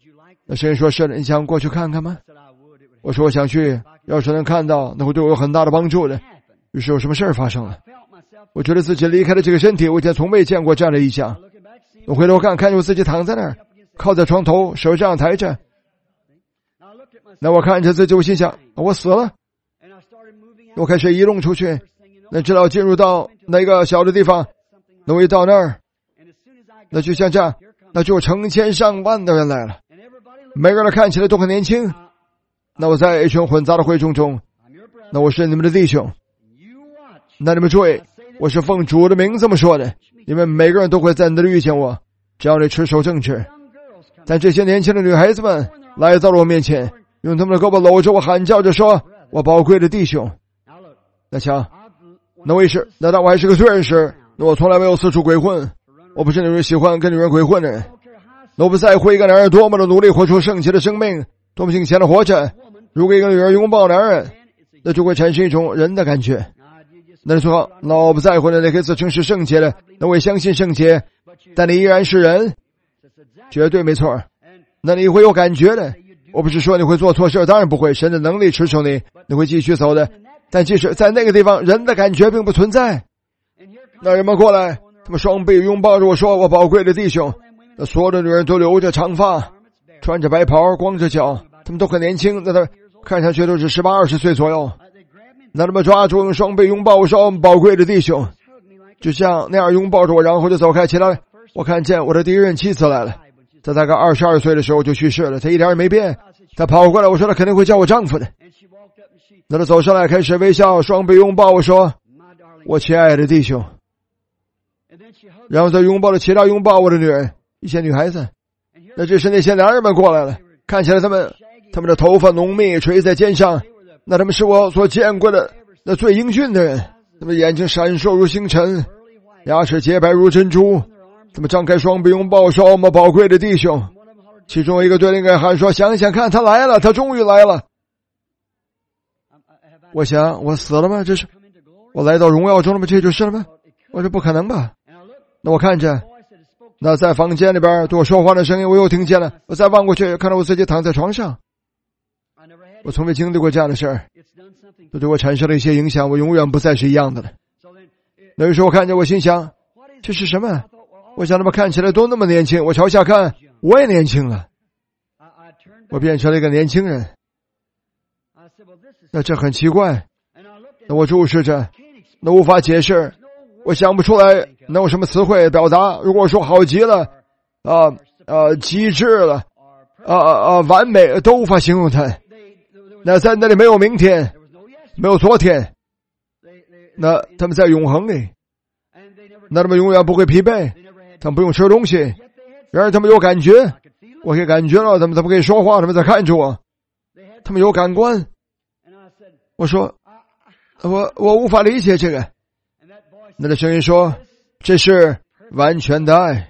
Speaker 1: 那神说是的，你想过去看看吗？我说我想去，要是能看到，那会对我有很大的帮助的。于是有什么事儿发生了？我觉得自己离开了这个身体，我以前从未见过这样的异象。我回头看见我自己躺在那儿，靠在床头，手这样抬着。那我看着自己，我心想我死了。我开始移动出去，那直到进入到那个小的地方，那我一到那儿，那就像这样，那就成千上万的人来了，每个人看起来都很年轻。那我在一群混杂的会众中，那我是你们的弟兄。那你们注意，我是奉主的名这么说的，你们每个人都会在那里遇见我，只要你持守正直。但这些年轻的女孩子们来到了我面前，用他们的胳膊搂着我，喊叫着说，我宝贵的弟兄。那瞧，那我也是，那当我还是个罪人时，那我从来没有四处鬼混，我不是那种喜欢跟女人鬼混的人。那我不在乎一个男人多么的努力活出圣洁的生命，多么敬虔的活着，如果一个女人拥抱男人，那就会产生一种人的感觉。那你说，那我不在乎的，那可以自称是圣洁的，那我也相信圣洁，但你依然是人，绝对没错。那你会有感觉的，我不是说你会做错事，当然不会，神的能力持守你，你会继续走的。但即使在那个地方，人的感觉并不存在。那人们过来，他们双臂拥抱着我说，我宝贵的弟兄。那所有的女人都留着长发，穿着白袍，光着脚，他们都很年轻，那他看上去都是18、20岁左右。那他们抓住用双臂拥抱我说，宝贵的弟兄，就像那样拥抱着我，然后就走开起来。我看见我的第一任妻子来了，她大概22岁的时候就去世了，她一点也没变。她跑过来，我说她肯定会叫我丈夫的。那她走上来开始微笑，双臂拥抱我说，我亲爱的弟兄。然后她拥抱了其他拥抱我的女人，一些女孩子。那这时那些男人们过来了，看起来他们的头发浓密垂在肩上，那他们是我所见过的那最英俊的人，他们眼睛闪烁如星辰，牙齿洁白如珍珠，他们张开双臂拥抱说，我们宝贵的弟兄。其中一个对另一个喊说，想想看，他来了，他终于来了。我想我死了吗？这是我来到荣耀中了吗？这就是了吗？我说不可能吧。那我看着那在房间里边对我说话的声音我又听见了，我再望过去看到我自己躺在床上。我从未经历过这样的事儿，这对我产生了一些影响，我永远不再是一样的了。那时候我看着我心想，这是什么？我想他们看起来都那么年轻，我朝下看，我也年轻了，我变成了一个年轻人。那这很奇怪，那我注视着，那无法解释，我想不出来能有什么词汇表达。如果说好极了，极致了，完美，都无法形容它。那在那里没有明天，没有昨天，那他们在永恒里，那他们永远不会疲惫，他们不用吃东西，然而他们有感觉，我可以感觉到他们可以说话，他们在看着我，他们有感官。我说我无法理解这个。那个声音说，这是完全的爱。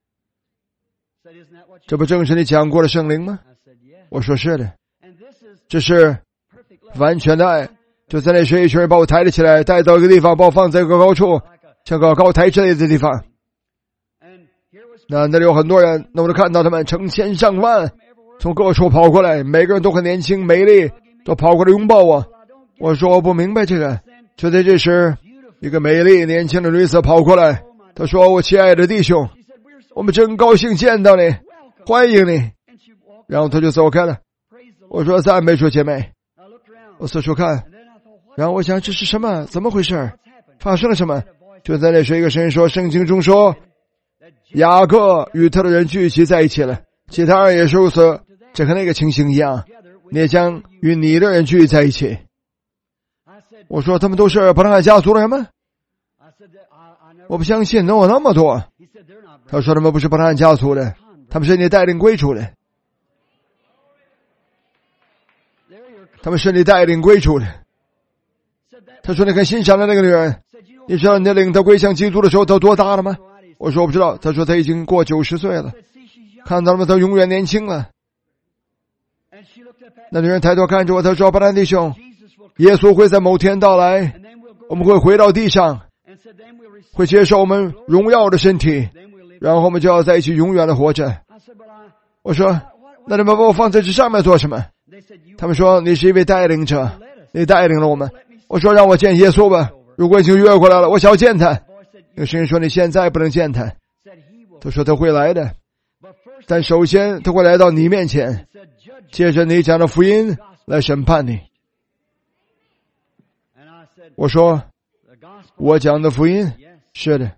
Speaker 1: 这不正是你讲过的圣灵吗？我说是的，这是完全的爱。就在那时一群人把我抬了起来，带到一个地方，把我放在一个高处，像个高台之类的地方。那里有很多人，那我就看到他们成千上万从各处跑过来，每个人都很年轻美丽，都跑过来拥抱我。我说我不明白这个。就在这时，一个美丽年轻的女子跑过来，她说，我亲爱的弟兄，我们真高兴见到你，欢迎你。然后她就走开了。我说赞美主姐妹。我四处看，然后我想这是什么？怎么回事？发生了什么？就在那时一个声音说，圣经中说雅各与他的人聚集在一起了，其他人也是如此，这和那个情形一样，你也将与你的人聚在一起。我说他们都是伯特汉家族的人吗？我不相信能有那么多。他说他们不是伯特汉家族的，他们是你带领归主的，他们是你带领归主的。他说你很欣赏的那个女人，你知道你领她归向基督的时候她多大了吗？我说我不知道。他说他已经过90岁了，看到了吗？他永远年轻了。那女人抬头看着我，他说伯特汉弟兄，耶稣会在某天到来，我们会回到地上，会接受我们荣耀的身体，然后我们就要在一起永远的活着。我说那你们把我放在这上面做什么？他们说你是一位带领者，你带领了我们。我说让我见耶稣吧，如果已经越过来了，我想要见他。那个声音说你现在不能见他。他说他会来的，但首先他会来到你面前，借着你讲的福音来审判你。我说我讲的福音是的。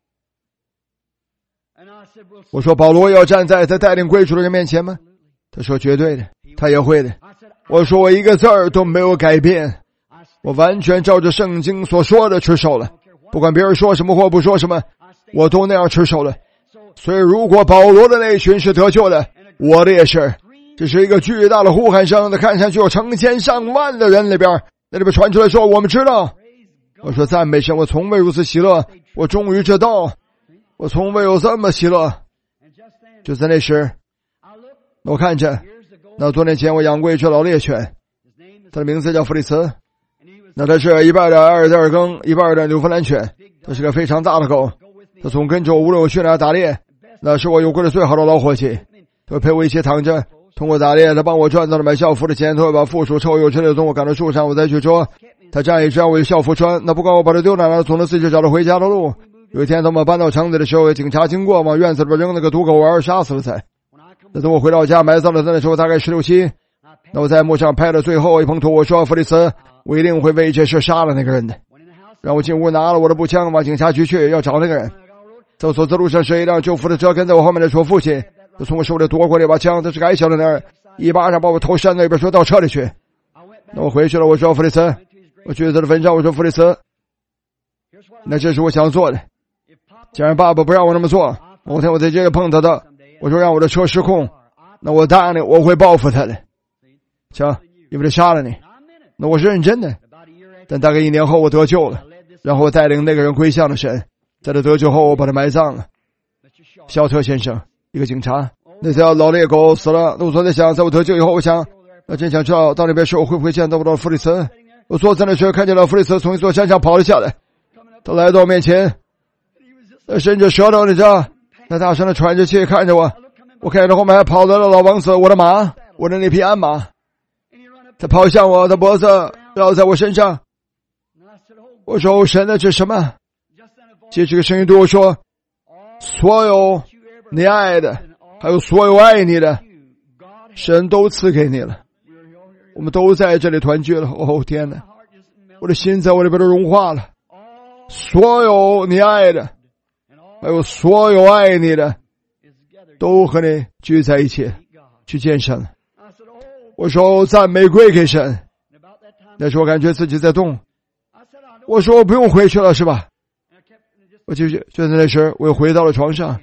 Speaker 1: 我说保罗要站在他带领归主的人面前吗？他说绝对的，他也会的。我说我一个字儿都没有改变，我完全照着圣经所说的持守了，不管别人说什么或不说什么，我都那样持守了。所以如果保罗的那群是得救的，我的也是。这是一个巨大的呼喊声，那看上去有成千上万的人里边，那里边传出来说我们知道。我说赞美神，我从未如此喜乐，我终于知道，我从未有这么喜乐。就在那时，我看着那多年前我养过一只老猎犬，它的名字叫弗里茨。那它是一半的阿尔德尔耕，一半的纽芬兰犬，它是个非常大的狗。它总跟着我无论我去哪儿打猎，那是我有过的最好的老伙计。它会陪我一起躺着，通过打猎，他帮我赚到了买校服的钱，他会把负鼠、臭鼬之类的动物赶到树上，我再去捉。他这样一只我有校服穿，那不管我把它丢哪了，总能自己找到回家的路。有一天等我们搬到城里的时候，警察经过，往院子里边扔了个毒狗丸，杀死了才。那等我回到家埋葬了他的时候，大概16、17。那我在墓上拍了最后一捧土，我说弗里茨，我一定会为这事杀了那个人的。让我进屋拿了我的步枪，往警察局去，要找那个人。走走在路上是一辆救护的车，跟在我后面的是我父亲。他从我手里夺过那把枪，他是个矮小的人，一巴掌把我头扇那边，说到车里去。那我回去了，我说弗里茨，我去他的坟上，我说弗里茨，那这是我想做的。既然爸爸不让我那么做，某天我在街上碰到他，我说让我的车失控，那我答应你，我会报复他的。瞧，因为他杀了你，那我是认真的。但大概1年后我得救了，然后我带领那个人归向了神。在他得救后，我把他埋葬了。肖特先生，一个警察，那条老猎狗死了。那我昨天想，在我得救以后，我想，真想知道到那边时我会不会见到我的弗里茨。我坐在那时看见了弗里茨从一座山上跑了下来，他来到我面前，伸着舌头，你知道，他大声的喘着气看着我。我看着后面还跑来了老王子，我的马，我的那匹鞍马。他跑向我的脖子，绕在我身上。我说神的，这什么？接着个声音对我说，所有你爱的，还有所有爱你的，神都赐给你了。我们都在这里团聚了。哦天哪，我的心在我这边都融化了。所有你爱的，还有所有爱你的，都和你聚在一起去见神了。我说赞美归给神。那时候我感觉自己在动。我说我不用回去了是吧？我就在那时我又回到了床上。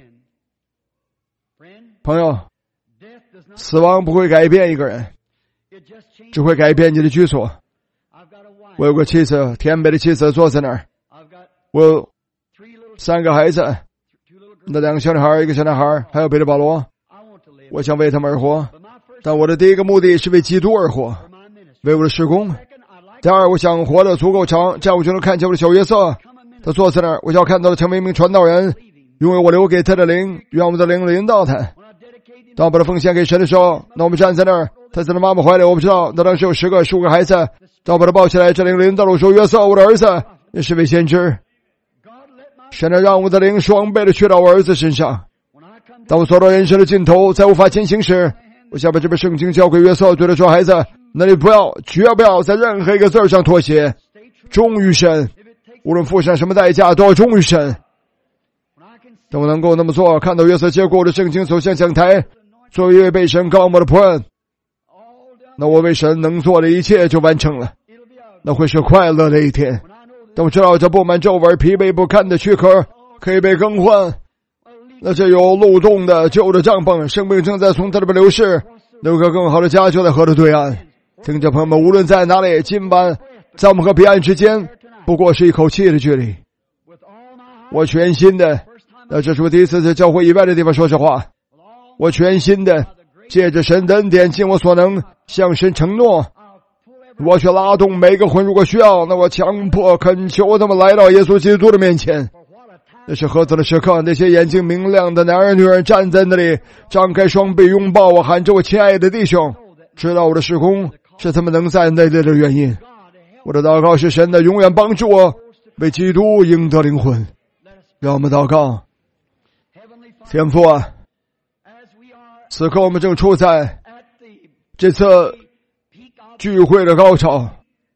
Speaker 1: 朋友，死亡不会改变一个人，只会改变你的居所。我有个妻子，甜美的妻子坐在那儿。我有3个孩子，那2个小女孩，一个小男孩，还有彼得保罗。我想为他们而活，但我的第一个目的是为基督而活，为我的事工。第二，我想活得足够长，这样我就能看见我的小约瑟。他坐在那儿，我就要看到他成为一名传道人，因为我留给他的灵，愿我们的灵引导他。当我把他奉献给神的时候，那我们站在那儿，他在他妈妈怀里，我不知道，那当时有10个、15个孩子。当我把他抱起来，这灵引导了我说，约瑟，我的儿子，你是位先知。神能让我的灵双倍的去到我儿子身上。当我走到人生的尽头，再无法前行时，我想把这本圣经交给约瑟，对他说，孩子，那你不要，绝不要在任何一个字上妥协，忠于神，无论付上什么代价都要忠于神。当我能够那么做，看到约瑟接过我的圣经走向讲台，作为一位被神膏抹的仆人，那我为神能做的一切就完成了，那会是快乐的一天。当我知道这布满皱纹、疲惫不堪的躯壳可以被更换，那这有漏洞的旧的帐篷，生命正在从它这边流逝，有个更好的家就在河的对岸。听着朋友们，无论在哪里，今晚在我们和彼岸之间不过是一口气的距离。我全心的，这是我第一次在教会以外的地方说这话，我全心的借着神的恩典，尽我所能向神承诺，我去拉动每个魂，如果需要，那我强迫恳求他们来到耶稣基督的面前。 那是何等的时刻！那些眼睛明亮的男人女人站在那里，张开双臂拥抱我，喊着我亲爱的弟兄，知道我的事工是他们能在那里的原因。我的祷告是神的永远帮助我为基督赢得灵魂。让我们祷告。天父啊，此刻我们正处在这次聚会的高潮，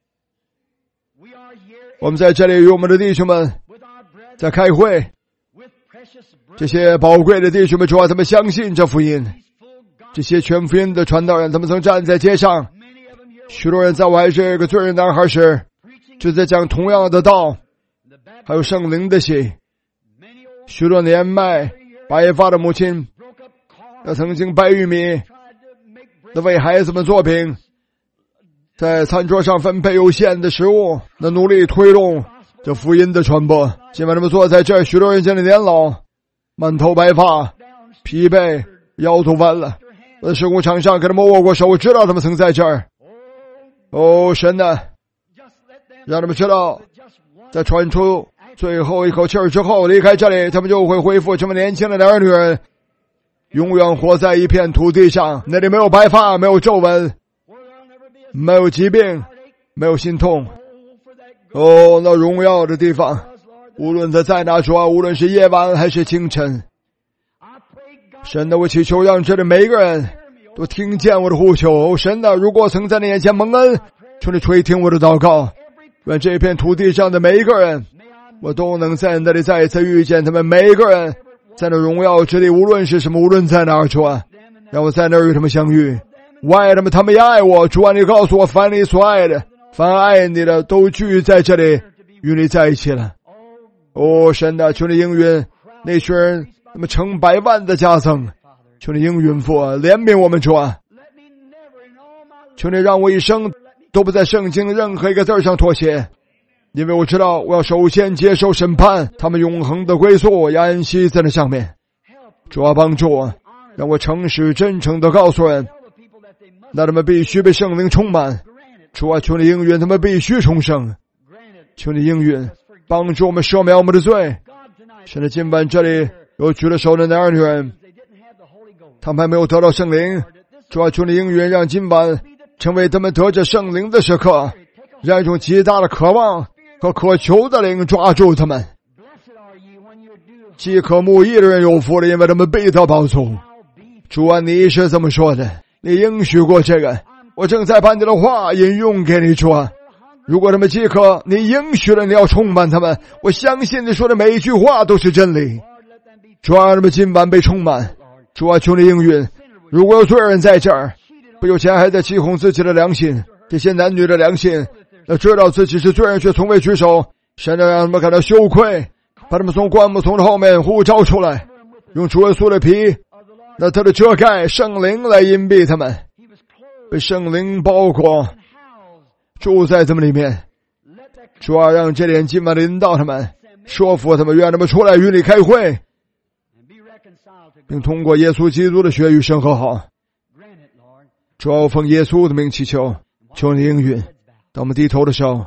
Speaker 1: 我们在这里与我们的弟兄们在开会，这些宝贵的弟兄们主啊，他们相信这福音，这些全福音的传道人，他们曾站在街上，许多人在我还是一个罪人男孩时就在讲同样的道，还有圣灵的喜。许多年迈白发的母亲，那曾经掰玉米，那为孩子们做饼，在餐桌上分配有限的食物，那努力推动这福音的传播。今晚他们坐在这儿，许多人经历年老，满头白发，疲惫，腰都弯了。我在施工场上跟他们握过手，我知道他们曾在这儿。哦，神啊，让他们知道，在传出最后一口气儿之后离开这里，他们就会恢复这么年轻的男人女人，永远活在一片土地上，那里没有白发，没有皱纹，没有疾病，没有心痛。哦，那荣耀的地方，无论他在哪处，无论是夜晚还是清晨，神的，我祈求让这里每一个人都听见我的呼求。哦，神的，如果曾在你眼前蒙恩，求你垂听我的祷告，愿这片土地上的每一个人，我都能在那里再一次遇见他们每一个人，在那荣耀之地，无论是什么，无论在哪儿处，让我在那儿与他们相遇。我爱他们，他们也爱我。主啊，你告诉我，凡你所爱的，凡爱你的，都聚在这里与你在一起了。哦，神啊，求你应允那群人那么成百万的加增，求你应允父，怜悯我们主啊，求你让我一生都不在圣经的任何一个字上妥协，因为我知道我要首先接受审判，他们永恒的归宿，我要安息在那上面。主啊，帮助我，让我诚实真诚地告诉人，那他们必须被圣灵充满。主啊，求你应允他们必须重生，求你应允帮助我们赦免我们的罪。现在今晚这里有举了手的男人女人，他们还没有得到圣灵。主啊，求你应允，让今晚成为他们得着圣灵的时刻，让一种极大的渴望和渴求的灵抓住他们。饥渴慕义的人有福了，因为他们必得饱足。主啊，你是这么说的，你应许过这个，我正在把你的话引用给你。主啊，如果他们饥渴，你应许了你要充满他们，我相信你说的每一句话都是真理。主啊，让他们今晚被充满。主啊，求你应允，如果有罪人在这儿，不久前还在欺哄自己的良心，这些男女的良心，那知道自己是罪人却从未举手，神让他们感到羞愧，把他们从灌木丛的后面呼召出来，用主耶稣的皮，那他的遮盖圣灵来隐蔽他们，被圣灵包裹，住在他们里面。主啊，让这点今晚的引导他们，说服他们，愿他们出来与你开会，并通过耶稣基督的血与神和好。主啊，奉耶稣的名祈求，求你应允。当我们低头的时候，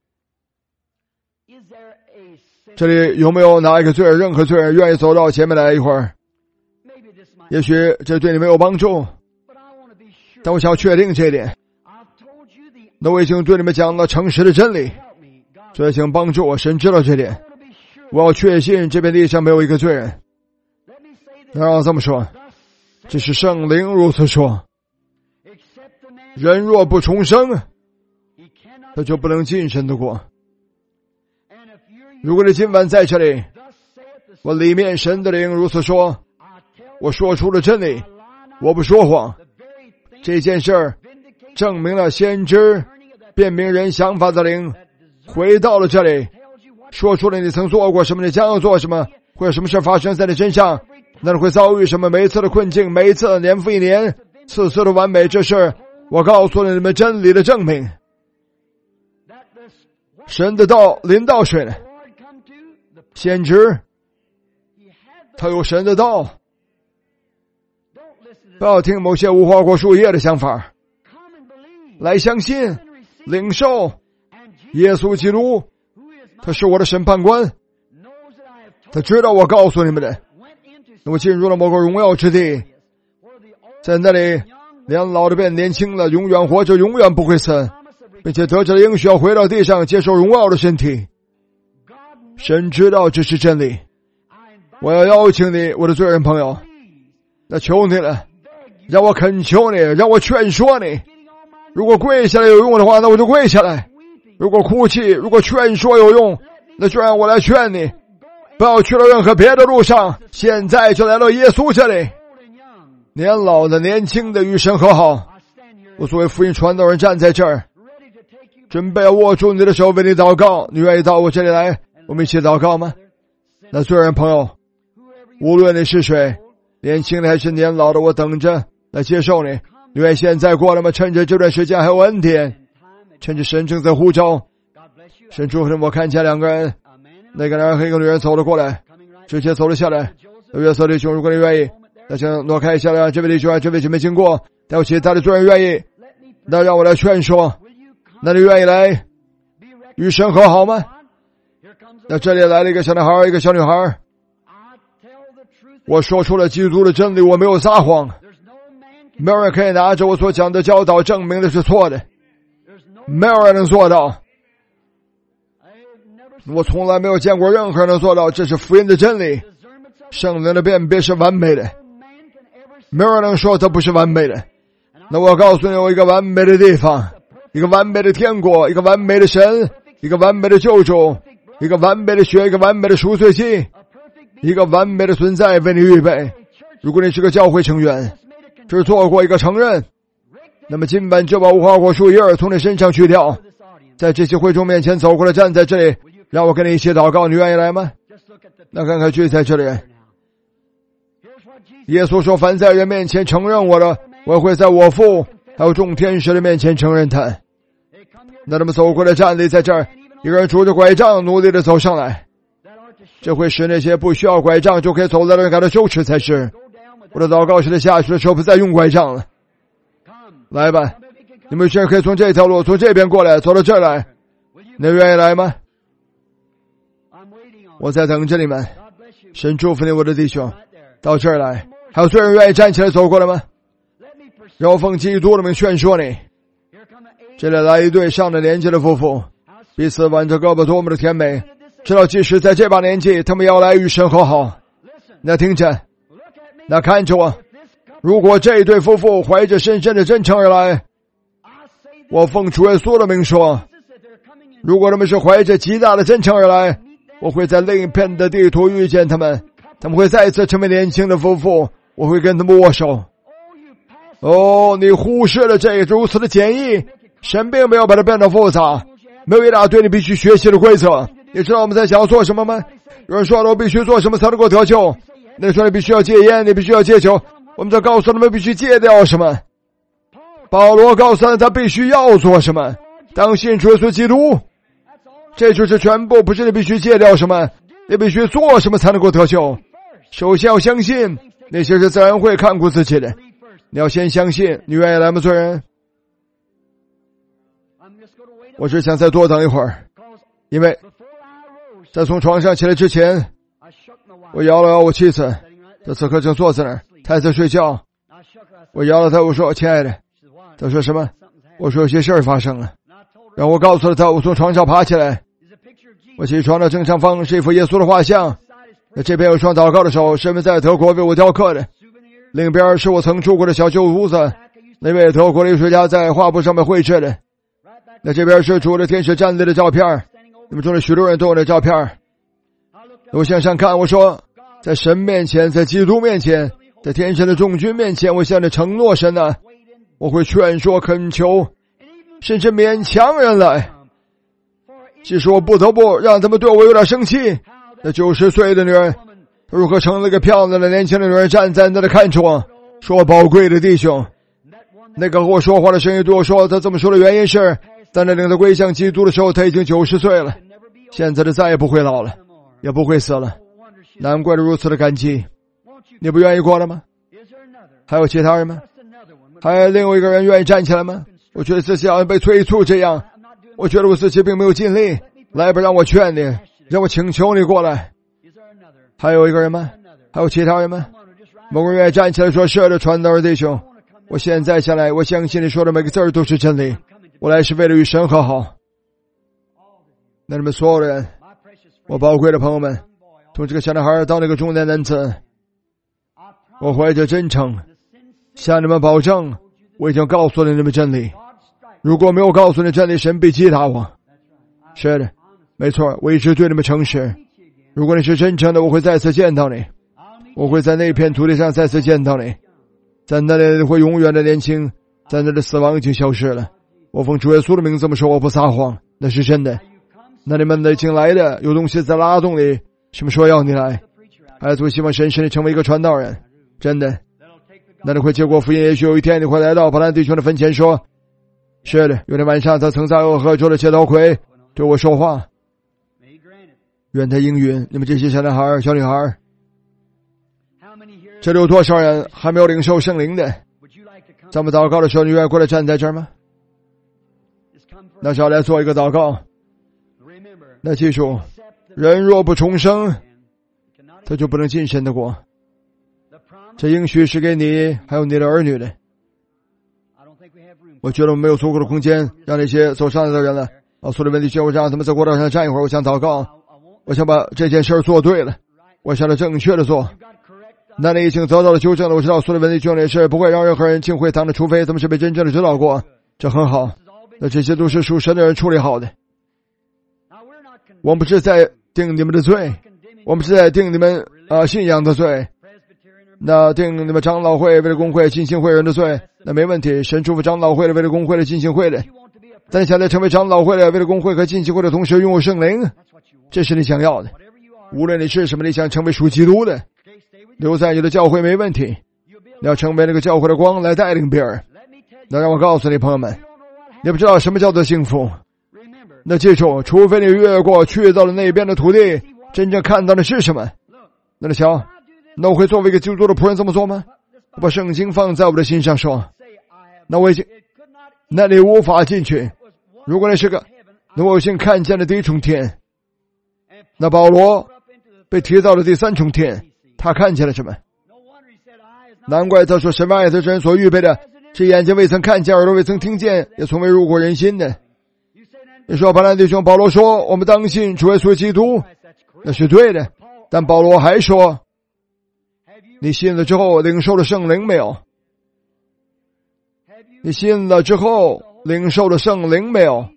Speaker 1: 这里有没有哪一个罪人，任何罪人愿意走到前面来一会儿？也许这对你没有帮助，但我想要确定这一点。那我已经对你们讲了诚实的真理，所以请帮助我，神知道这点。我要确信这片地上没有一个罪人。那让我这么说，这是圣灵如此说，人若不重生，他就不能进神的国。如果你今晚在这里，我里面神的灵如此说，我说出了真理，我不说谎。这件事儿证明了先知辨明人想法的灵回到了这里，说出了你曾做过什么，你将要做什么，会有什么事发生在你身上，那你会遭遇什么，每一次的困境，每一次年复一年，次次的完美，这是我告诉了你们真理的证明。神的道临到谁呢？先知，他有神的道，不要听某些无花果树叶的想法，来相信领受耶稣基督，他是我的审判官， 他知道我告诉你们的。那么进入了某个荣耀之地，在那里年老的变年轻了，永远活着，永远不会死，并且得着的应许要回到地上接受荣耀的身体。神知道这是真理。我要邀请你，我的罪人朋友，那求你了，让我恳求你，让我劝说你。如果跪下来有用的话，那我就跪下来；如果哭泣，如果劝说有用，那就让我来劝你，不要去了任何别的路上，现在就来到耶稣这里。年老的、年轻的与神和好。我作为福音传道人站在这儿，准备要握住你的手为你祷告。你愿意到我这里来，我们一起祷告吗？那罪人朋友，无论你是谁，年轻的还是年老的，我等着来接受你。你愿意现在过来吗？趁着这段时间还有恩典，趁着神正在呼召。神祝福我看见两个人，那个男人和一个女人走了过来，直接走了下来。约瑟弟兄，如果你愿意，那请挪开一下，让这位弟兄这位姐妹经过。但有其他的罪人愿意，那让我来劝说。那你愿意来与神和好吗？那这里来了一个小男孩，一个小女孩。我说出了基督的真理，我没有撒谎。没有人可以拿着我所讲的教导证明的是错的，没有人能做到。我从来没有见过任何人能做到，这是福音的真理。圣灵的辨别是完美的，没有人能说它不是完美的。那我告诉你，有一个完美的地方，一个完美的天国，一个完美的神，一个完美的救主，一个完美的血，一个完美的赎罪祭，一个完美的存在为你预备。如果你是个教会成员，只做过一个承认，那么今晚就把无花果树叶从你身上去掉，在这些会众面前走过来，站在这里，让我跟你一起祷告。你愿意来吗？那看看聚在这里。耶稣说，凡在人面前承认我的，我会在我父还有众天使的面前承认他。那他们走过来站立在这儿，一个人拄着拐杖努力地走上来，这会使那些不需要拐杖就可以走的人感到羞耻才是。我的祷告是下去的时候不再用拐杖了。来吧，你们现在可以从这条路从这边过来，走到这儿来。你愿意来吗？我在等着你们。神祝福你，我的弟兄，到这儿来。还有罪人愿意站起来走过来吗？让我奉基督的名劝说你。这里来一对上了年纪的夫妇，彼此挽着胳膊，多么的甜美。知道即使在这把年纪，他们要来与神和好。那听着，那看着我。如果这对夫妇怀着深深的真诚而来，我奉主耶稣的名说，如果他们是怀着极大的真诚而来，我会在另一片的地图遇见他们，他们会再次成为年轻的夫妇，我会跟他们握手。哦，你忽视了这如此的简易，神并没有把它变得复杂，没有一大堆你必须学习的规则。你知道我们在想要做什么吗？有人说了，我必须做什么才能够得救？那说你必须要戒烟，你必须要戒酒。我们在告诉他们必须戒掉什么？保罗告诉他们他必须要做什么？当信主耶稣基督，这就是全部，不是你必须戒掉什么，你必须做什么才能够得救。首先要相信，那些是自然会看顾自己的。你要先相信。你愿意来吗，罪人？我只想再多等一会儿，因为在从床上起来之前，我摇了摇我妻子，她此刻正坐在那儿，她还在睡觉。我摇了她，我说，亲爱的。她说什么？我说有些事儿发生了。然后我告诉了她，我从床上爬起来，我起床的正上方是一幅耶稣的画像，那这边有双祷告的手，是在德国为我雕刻的。另一边是我曾住过的小旧屋子，那位德国的艺术家在画布上面绘制的。那这边是主的天使站立的照片，你们中的许多人都有那照片。我向上看，我说，在神面前，在基督面前，在天神的众军面前，我向着承诺神呢，我会劝说恳求，甚至勉强人来。即使我不得不让他们对我有点生气，那90岁的女人如何成了一个漂亮的年轻的女人，站在那里看着我，说，宝贵的弟兄。那个和我说话的声音对我说，他这么说的原因是，在那领他归向基督的时候，他已经90岁了，现在他再也不会老了，也不会死了。难怪他如此的感激。你不愿意过来吗？还有其他人吗？还有另外一个人愿意站起来吗？我觉得自己好像被催促这样，我觉得我自己并没有尽力。来吧，让我劝你，让我请求你过来。 还有一个人吗？还有其他人吗？某个人愿意站起来说：是的，传道人弟兄，我现在下来，我相信你说的每个字儿都是真理，我来是为了与神和好。那你们所有的人，我宝贵的朋友们，从这个小男孩到那个中年男子，我怀着真诚向你们保证，我已经告诉了你们真理。如果没有告诉你真理，神必击打我。是的，没错，我一直对你们诚实。如果你是真诚的，我会再次见到你，我会在那片土地上再次见到你，在那里会永远的年轻，在那里死亡已经消失了。我奉主耶稣的名字这么说，我不撒谎，那是真的。那你们已经来的，有东西在拉动你，什么时候要你来？孩子，我希望神使你成为一个传道人，真的。那你会接过福音，也许有一天你会来到巴兰弟兄的坟前说：是的，有天晚上他曾在我河中的切头葵对我说话。愿他应允你们这些小男孩、小女孩。这里有多少人还没有领受圣灵的？咱们祷告的时候，你愿意过来站在这儿吗？那就要来做一个祷告。那记住，人若不重生，他就不能进神的国。这应许是给你还有你的儿女的。我觉得我们没有足够的空间让那些走上来的人了。所有的问题，我让他们在过道上站一会儿。我想祷告，我想把这件事做对了，我想着正确的做。那你已经得到了纠正了。我知道所有的问题兄弟是不会让任何人进会堂的，除非他们是被真正的指导过。这很好，那这些都是属神的人处理好的。我们不是在定你们的罪，我们是在定你们信仰的罪。那定你们长老会为了公会、浸信会人的罪，那没问题。神祝福长老会的为了公会的、浸信会的。但你想在成为长老会的为了公会和浸信会的同时拥有圣灵，这是你想要的。无论你是什么，你想成为属基督的，留在你的教会没问题。你要成为那个教会的光来带领别人。那让我告诉你朋友们，你不知道什么叫做幸福。那记住，除非你越过去到了那边的土地，真正看到的是什么？那你瞧，那我会作为一个基督徒的仆人这么做吗？我把圣经放在我的心上说，那我已经，那你无法进去。如果你是个，那我已经看见了第一重天。那保罗被提到了第三重天，他看见了什么？难怪他说神为爱的人所预备的，是眼睛未曾看见，耳朵未曾听见，也从未入过人心的。你说巴兰弟兄，保罗说我们当信主耶稣基督，那是对的。但保罗还说，你信了之后领受了圣灵没有？你信了之后领受了圣灵没有？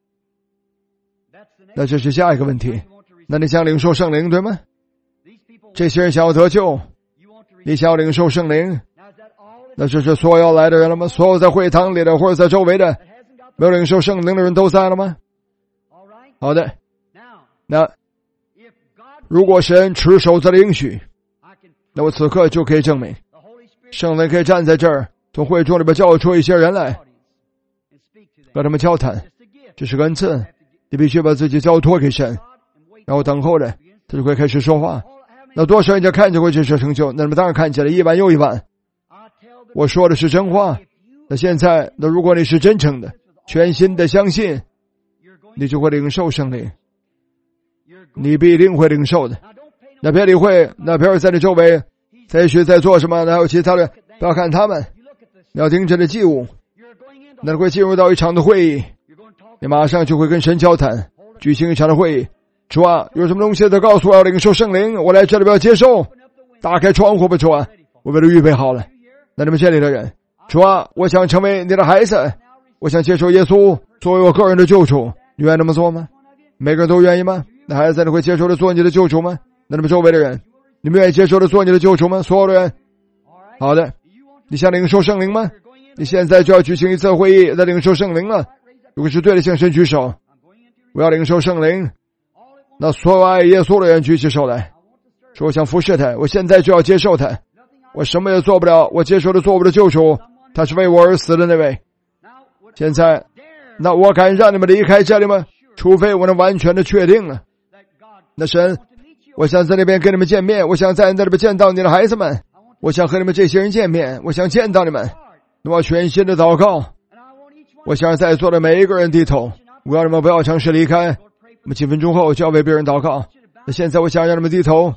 Speaker 1: 那这是下一个问题。那你想领受圣灵对吗？这些人想要得救，你想要领受圣灵，那这是所有要来的人了吗？所有在会堂里的或者在周围的没有领受圣灵的人都在了吗？好的，那如果神持守这应许，那我此刻就可以证明圣灵可以站在这儿，从会众里边叫出一些人来，和他们交谈。这是个恩赐，你必须把自己交托给神，然后等候着他就会开始说话。那多少人家看见过这事成就？那你们当然看见了，一晚又一晚。我说的是真话。那现在，那如果你是真诚的、全心的相信，你就会领受圣灵，你必定会领受的。那别理会那别人在你周围在学在做什么，还有其他的，不要看他们，你要盯着的祭物。那你会进入到一场的会议，你马上就会跟神交谈，举行一场的会议。主啊，有什么东西都告诉我，要领受圣灵，我来这里不要接受。打开窗户吧，主啊，我为了预备好了。那你们这里的人，主啊，我想成为你的孩子，我想接受耶稣作为我个人的救主，你愿意这么做吗？每个人都愿意吗？那孩子你会接受的做你的救主吗？那你们周围的人，你们愿意接受的做你的救主吗？所有的人，好的，你想领受圣灵吗？你现在就要举行一次会议来领受圣灵了。如果是对的，向神举手，我要领受圣灵。那所有爱耶稣的人举起手来，说我想服侍他，我现在就要接受他，我什么也做不了，我接受的做我的救主，他是为我而死的那位。现在，那我敢让你们离开这里吗？除非我能完全的确定了。那神，我想在那边跟你们见面，我想在那里边见到你的孩子们，我想和你们这些人见面，我想见到你们。那么全心的祷告，我想让在座的每一个人低头，我要你们不要尝试离开。那么几分钟后就要为别人祷告。那现在我想让你们低头，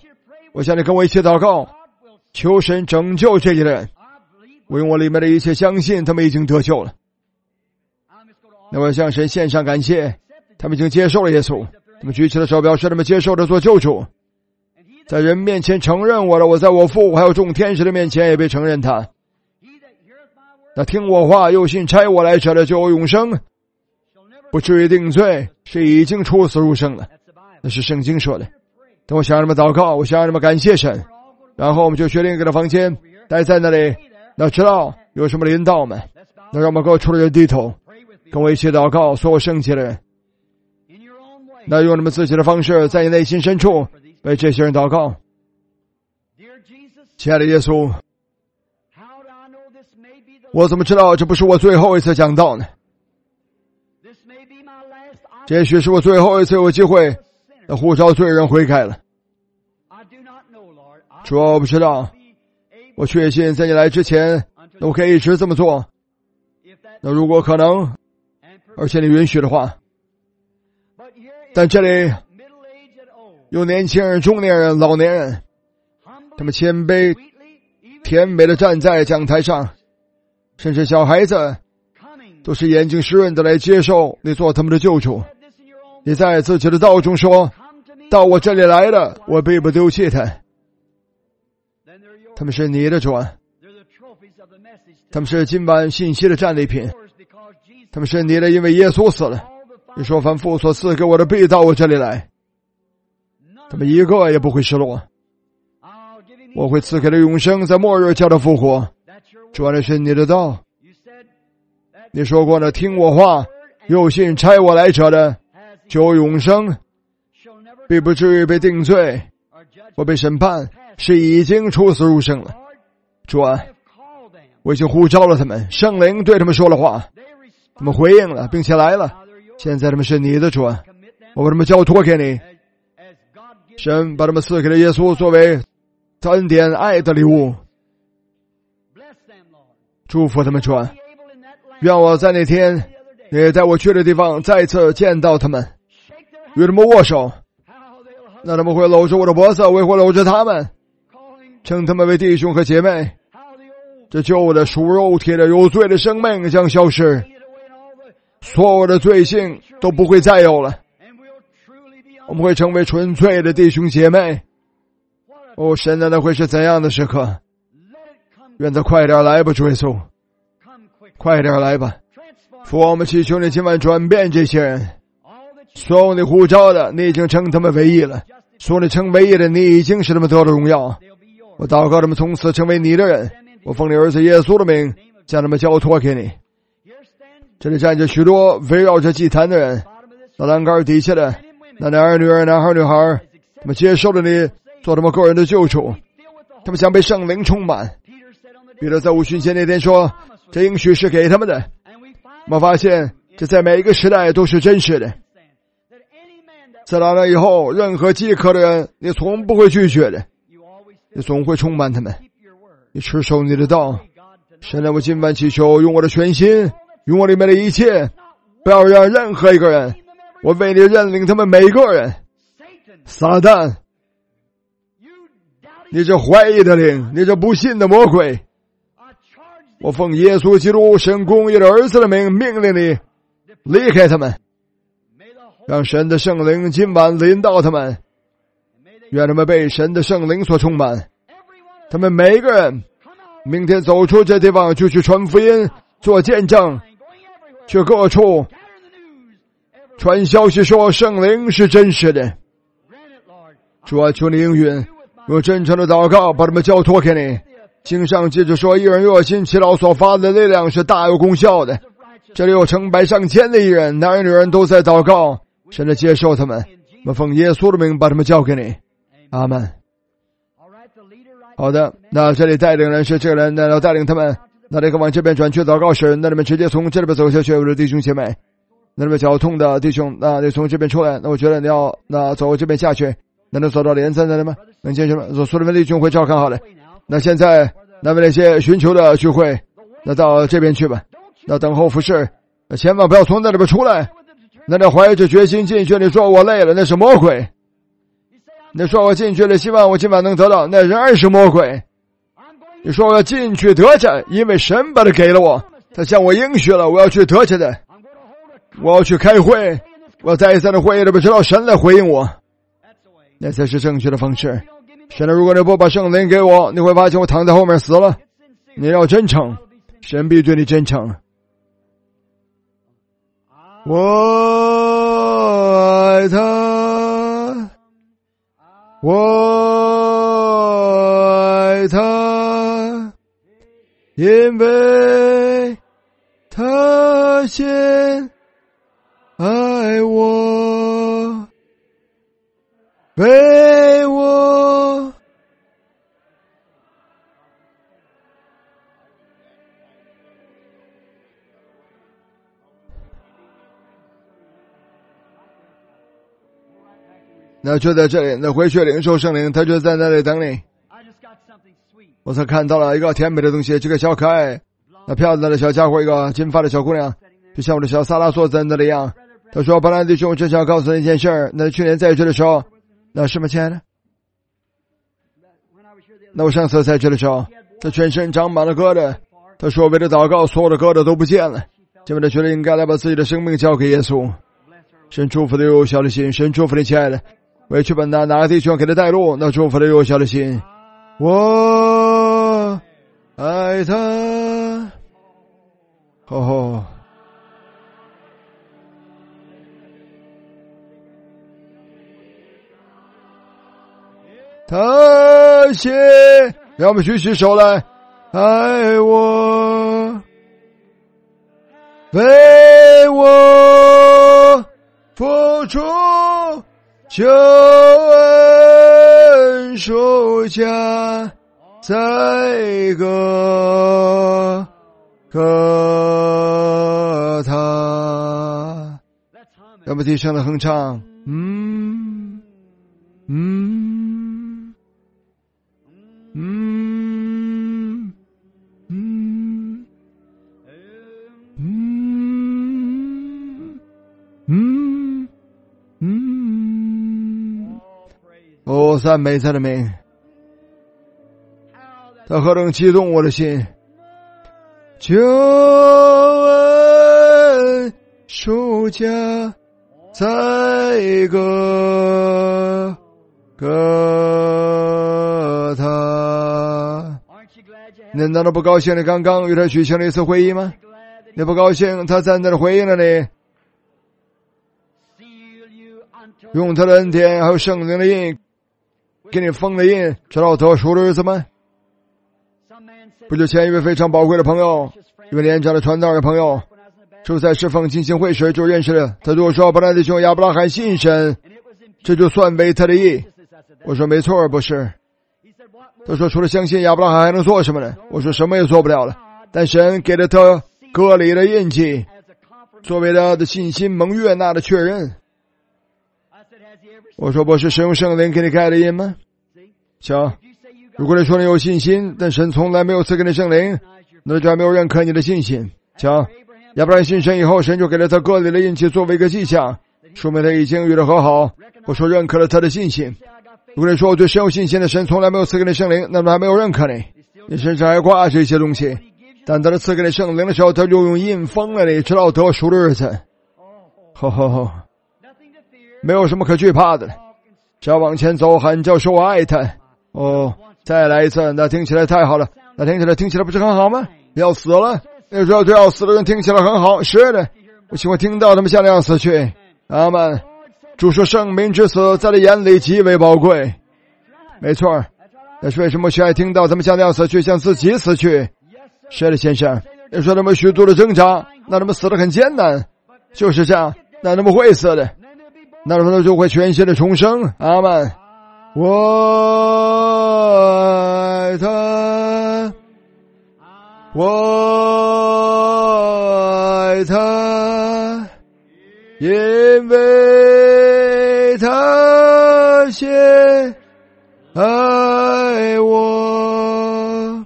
Speaker 1: 我向你跟我一起祷告，求神拯救这些人。我用我里面的一切相信他们已经得救了。那么向神献上感谢，他们已经接受了耶稣，他们举起了手表示他们接受着做救主，在人面前承认我了，我在我父还有众天使的面前也被承认他。那听我话又信差我来者的就有永生，不至于定罪，是已经出死入生了。那是圣经说的。等我想让你们祷告，我想让你们感谢神，然后我们就决定给他房间待在那里，那知道有什么领导们，那让我们给我出来低头，跟我一起祷告，所有圣洁的人，那用你们自己的方式在你内心深处为这些人祷告。亲爱的耶稣，我怎么知道这不是我最后一次讲道呢？这也许是我最后一次有机会呼召罪人悔改了。主啊，我不知道，我确信在你来之前，那我可以一直这么做。那如果可能，而且你允许的话，但这里有年轻人、中年人、老年人，他们谦卑、甜美的站在讲台上，甚至小孩子都是眼睛湿润的来接受你做他们的救主。你在自己的道中说，到我这里来了，我必不丢弃他。他们是你的主，他们是今晚信息的战利品，他们是你的，因为耶稣死了，你说凡父所赐给我的必到我这里来，他们一个也不会失落。我会赐给他永生，在末日叫他复活。主啊，这是你的道，你说过呢，听我话又信差我来者的就有永生，必不至于被定罪或被审判，是已经出死入生了。主啊，我已经呼召了他们，圣灵对他们说了话，他们回应了并且来了，现在他们是你的主啊，我把他们交托给你。神把他们赐给了耶稣作为恩典爱的礼物，祝福他们主啊，愿我在那天也在我去的地方再次见到他们，与他们握手，那他们会搂着我的脖子，我也会搂着他们，称他们为弟兄和姐妹。这旧的属肉体的有罪的生命将消失，所有的罪性都不会再有了，我们会成为纯粹的弟兄姐妹。哦，神的，那会是怎样的时刻？愿他快点来吧，主耶稣，快点来吧。父，我们祈求你今晚转变这些人，所有你呼召的，你已经称他们为义了，所有你称为义的，你已经使他们得了荣耀。我祷告他们从此成为你的人，我奉你儿子耶稣的名将他们交托给你。这里站着许多围绕着祭坛的人，那栏杆底下的那男儿女儿、男孩女孩，他们接受了你做他们个人的救主，他们想被圣灵充满。彼得在五旬节那天说，这应许是给他们的。我们发现这在每一个时代都是真实的。自来了以后，任何饥渴的人你从不会拒绝的，你总会充满他们。你持守你的道。神啊，我今晚祈求用我的全心，用我里面的一切，不要让任何一个人，我为你认领他们每个人。撒旦，你这怀疑的灵，你这不信的魔鬼，我奉耶稣基督神公义的儿子的名命令你离开他们，让神的圣灵今晚临到他们，愿他们被神的圣灵所充满。他们每一个人明天走出这地方就去传福音，做见证，去各处传消息说圣灵是真实的。主啊，求你应允，用真诚的祷告把他们交托给你。经上记着说，一人热心祈祷所发的力量是大有功效的。这里有成百上千的艺人，男人女人都在祷告，神的接受他们，我们奉耶稣的名把他们交给你。阿们。好的，那这里带领人是这个人，那要带领他们，那这个往这边转去祷告时，那你们直接从这里边走下去，我的弟兄姐妹，那你们脚痛的弟兄，那你从这边出来，那我觉得你要那走这边下去，那能走到连在那里吗？能进去吗？所有的弟兄会照看好的。那现在那么那些寻求的聚会，那到这边去吧，那等候服侍，那千万不要从那里边出来，那怀着决心进去，你说我累了，那是魔鬼。 你说我进去了，希望我今晚能得到，那仍然是魔鬼。你说我要进去得着，因为神把它给了我，他向我应许了，我要去得着的，我要去开会，我要在的会议里边知道神来回应我，那才是正确的方式。神的，如果你不把圣灵给我，你会发现我躺在后面死了。你要真诚，神必对你真诚。我爱他，我爱他，因为他先爱我，为我那就在这里，那回去领受圣灵，他就在那里等你。我才看到了一个甜美的东西，这个小可爱，那漂亮的小家伙，一个金发的小姑娘，就像我的小萨拉索在那里一样。他说：“本来弟兄，真想告诉你一件事儿。那去年在这的时候，那什么亲爱的？那我上次在这的时候，他全身长满了疙瘩。他说为了祷告，所有的疙瘩都不见了。结果他觉得应该来把自己的生命交给耶稣。神祝福的有小的心，神祝福你亲爱的。我也去把哪个弟兄给他带路，那祝福的有小的心。我爱他。哦。”他先让我们举起手来爱我，为我付出救恩赎价，在歌他。让我们低声的哼唱，哦，赞美他的名，他何等激动我的心！救恩赎价，在歌他。你难道不高兴你刚刚与他举行了一次会议吗？你不高兴他在那里回应了你，用他的恩典还有圣灵的印给你封了印，知道得赎的日子吗？不久前一位非常宝贵的朋友，一位年长的传道的朋友，就在侍奉进行会时就认识了。他对我说：“本来弟兄亚伯拉罕信神，这就算为他的义。”我说：“没错，不是。”他说：“除了相信亚伯拉罕还能做什么呢？”我说：“什么也做不了了。但神给了他割礼的印记，作为他的信心蒙悦纳的确认。”我说：“不是神用圣灵给你盖的印吗？”瞧，如果你说你有信心，但神从来没有赐给你圣灵，那就还没有认可你的信心。瞧，亚伯拉罕信神以后，神就给了他割礼的印记作为一个迹象，说明他已经与他和好。我说认可了他的信心。如果你说我对神有信心的，神从来没有赐给你圣灵，那么还没有认可你，你身上还挂着一些东西。但当他赐给你圣灵的时候，他就用印封了你，直到得赎的日子。没有什么可惧怕的了，只要往前走，喊叫说我爱他。再来一次，那听起来太好了，那听起来不是很好吗？要死了，那时候对要死的人听起来很好。是的，我喜欢听到他们像那样死去。阿们。主说生命之死在他眼里极为宝贵。没错，那是为什么喜爱听到他们像那样死去，像自己死去？是的，先生。你说他们许多的挣扎，那他们死得很艰难，就是这样，那他们会死的，那他们就会全新的重生。阿们。我爱他，我爱他，因为他先爱我，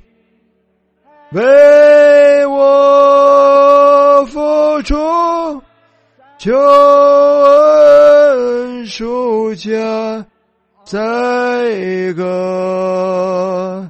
Speaker 1: 为我付出救恩赎价， 这个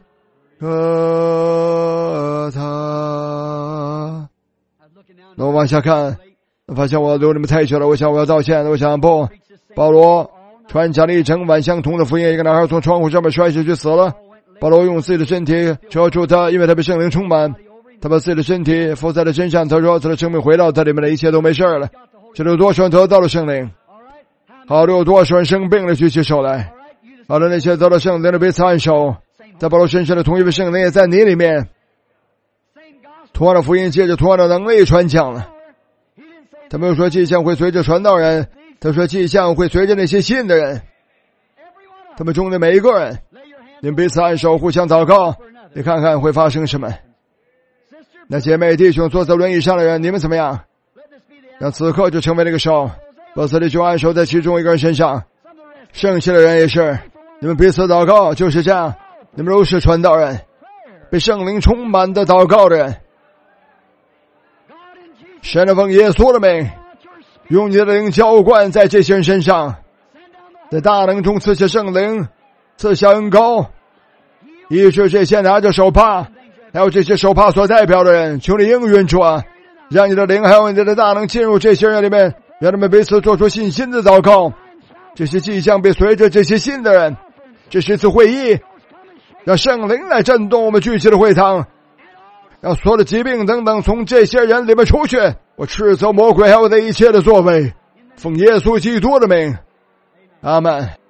Speaker 1: 他。那我往下看，发现我留你们太久了，我想我要道歉，我想不，保罗传讲了一整晚相同的福音，一个男孩从窗户上面摔下去死了。保罗用自己的身体遮住他，因为他被圣灵充满，他把自己的身体伏在了身上，他说他的生命回到他里面了，一切都没事了。这里有多少人得到了圣灵？好的，有多少人生病了？举起手来。好的，那些得到圣灵的彼此按手，在保罗身上的同一位圣灵也在你里面。同样的福音借着同样的能力传讲了。他没有说迹象会随着传道人，他说迹象会随着那些信的人。他们中的每一个人，你们彼此按手，互相祷告，你看看会发生什么。那姐妹弟兄坐在轮椅上的人，你们怎么样？让此刻就成为那个手，把此弟兄按手在其中一个人身上。剩下的人也是，你们彼此祷告，就是这样。你们都是传道人，被圣灵充满的祷告的人。神的奉耶稣的名，用你的灵浇灌在这些人身上，在大能中赐下圣灵，赐下恩膏，医治这些拿着手帕还有这些手帕所代表的人。求你应允主啊，让你的灵还有你的大能进入这些人里面，让他们彼此做出信心的祷告。这些迹象被随着这些信的人。这是一次会议，让圣灵来震动我们聚集的会堂，让所有的疾病等等从这些人里面出去。我斥责魔鬼还有他一切的作为，奉耶稣基督的名，阿们。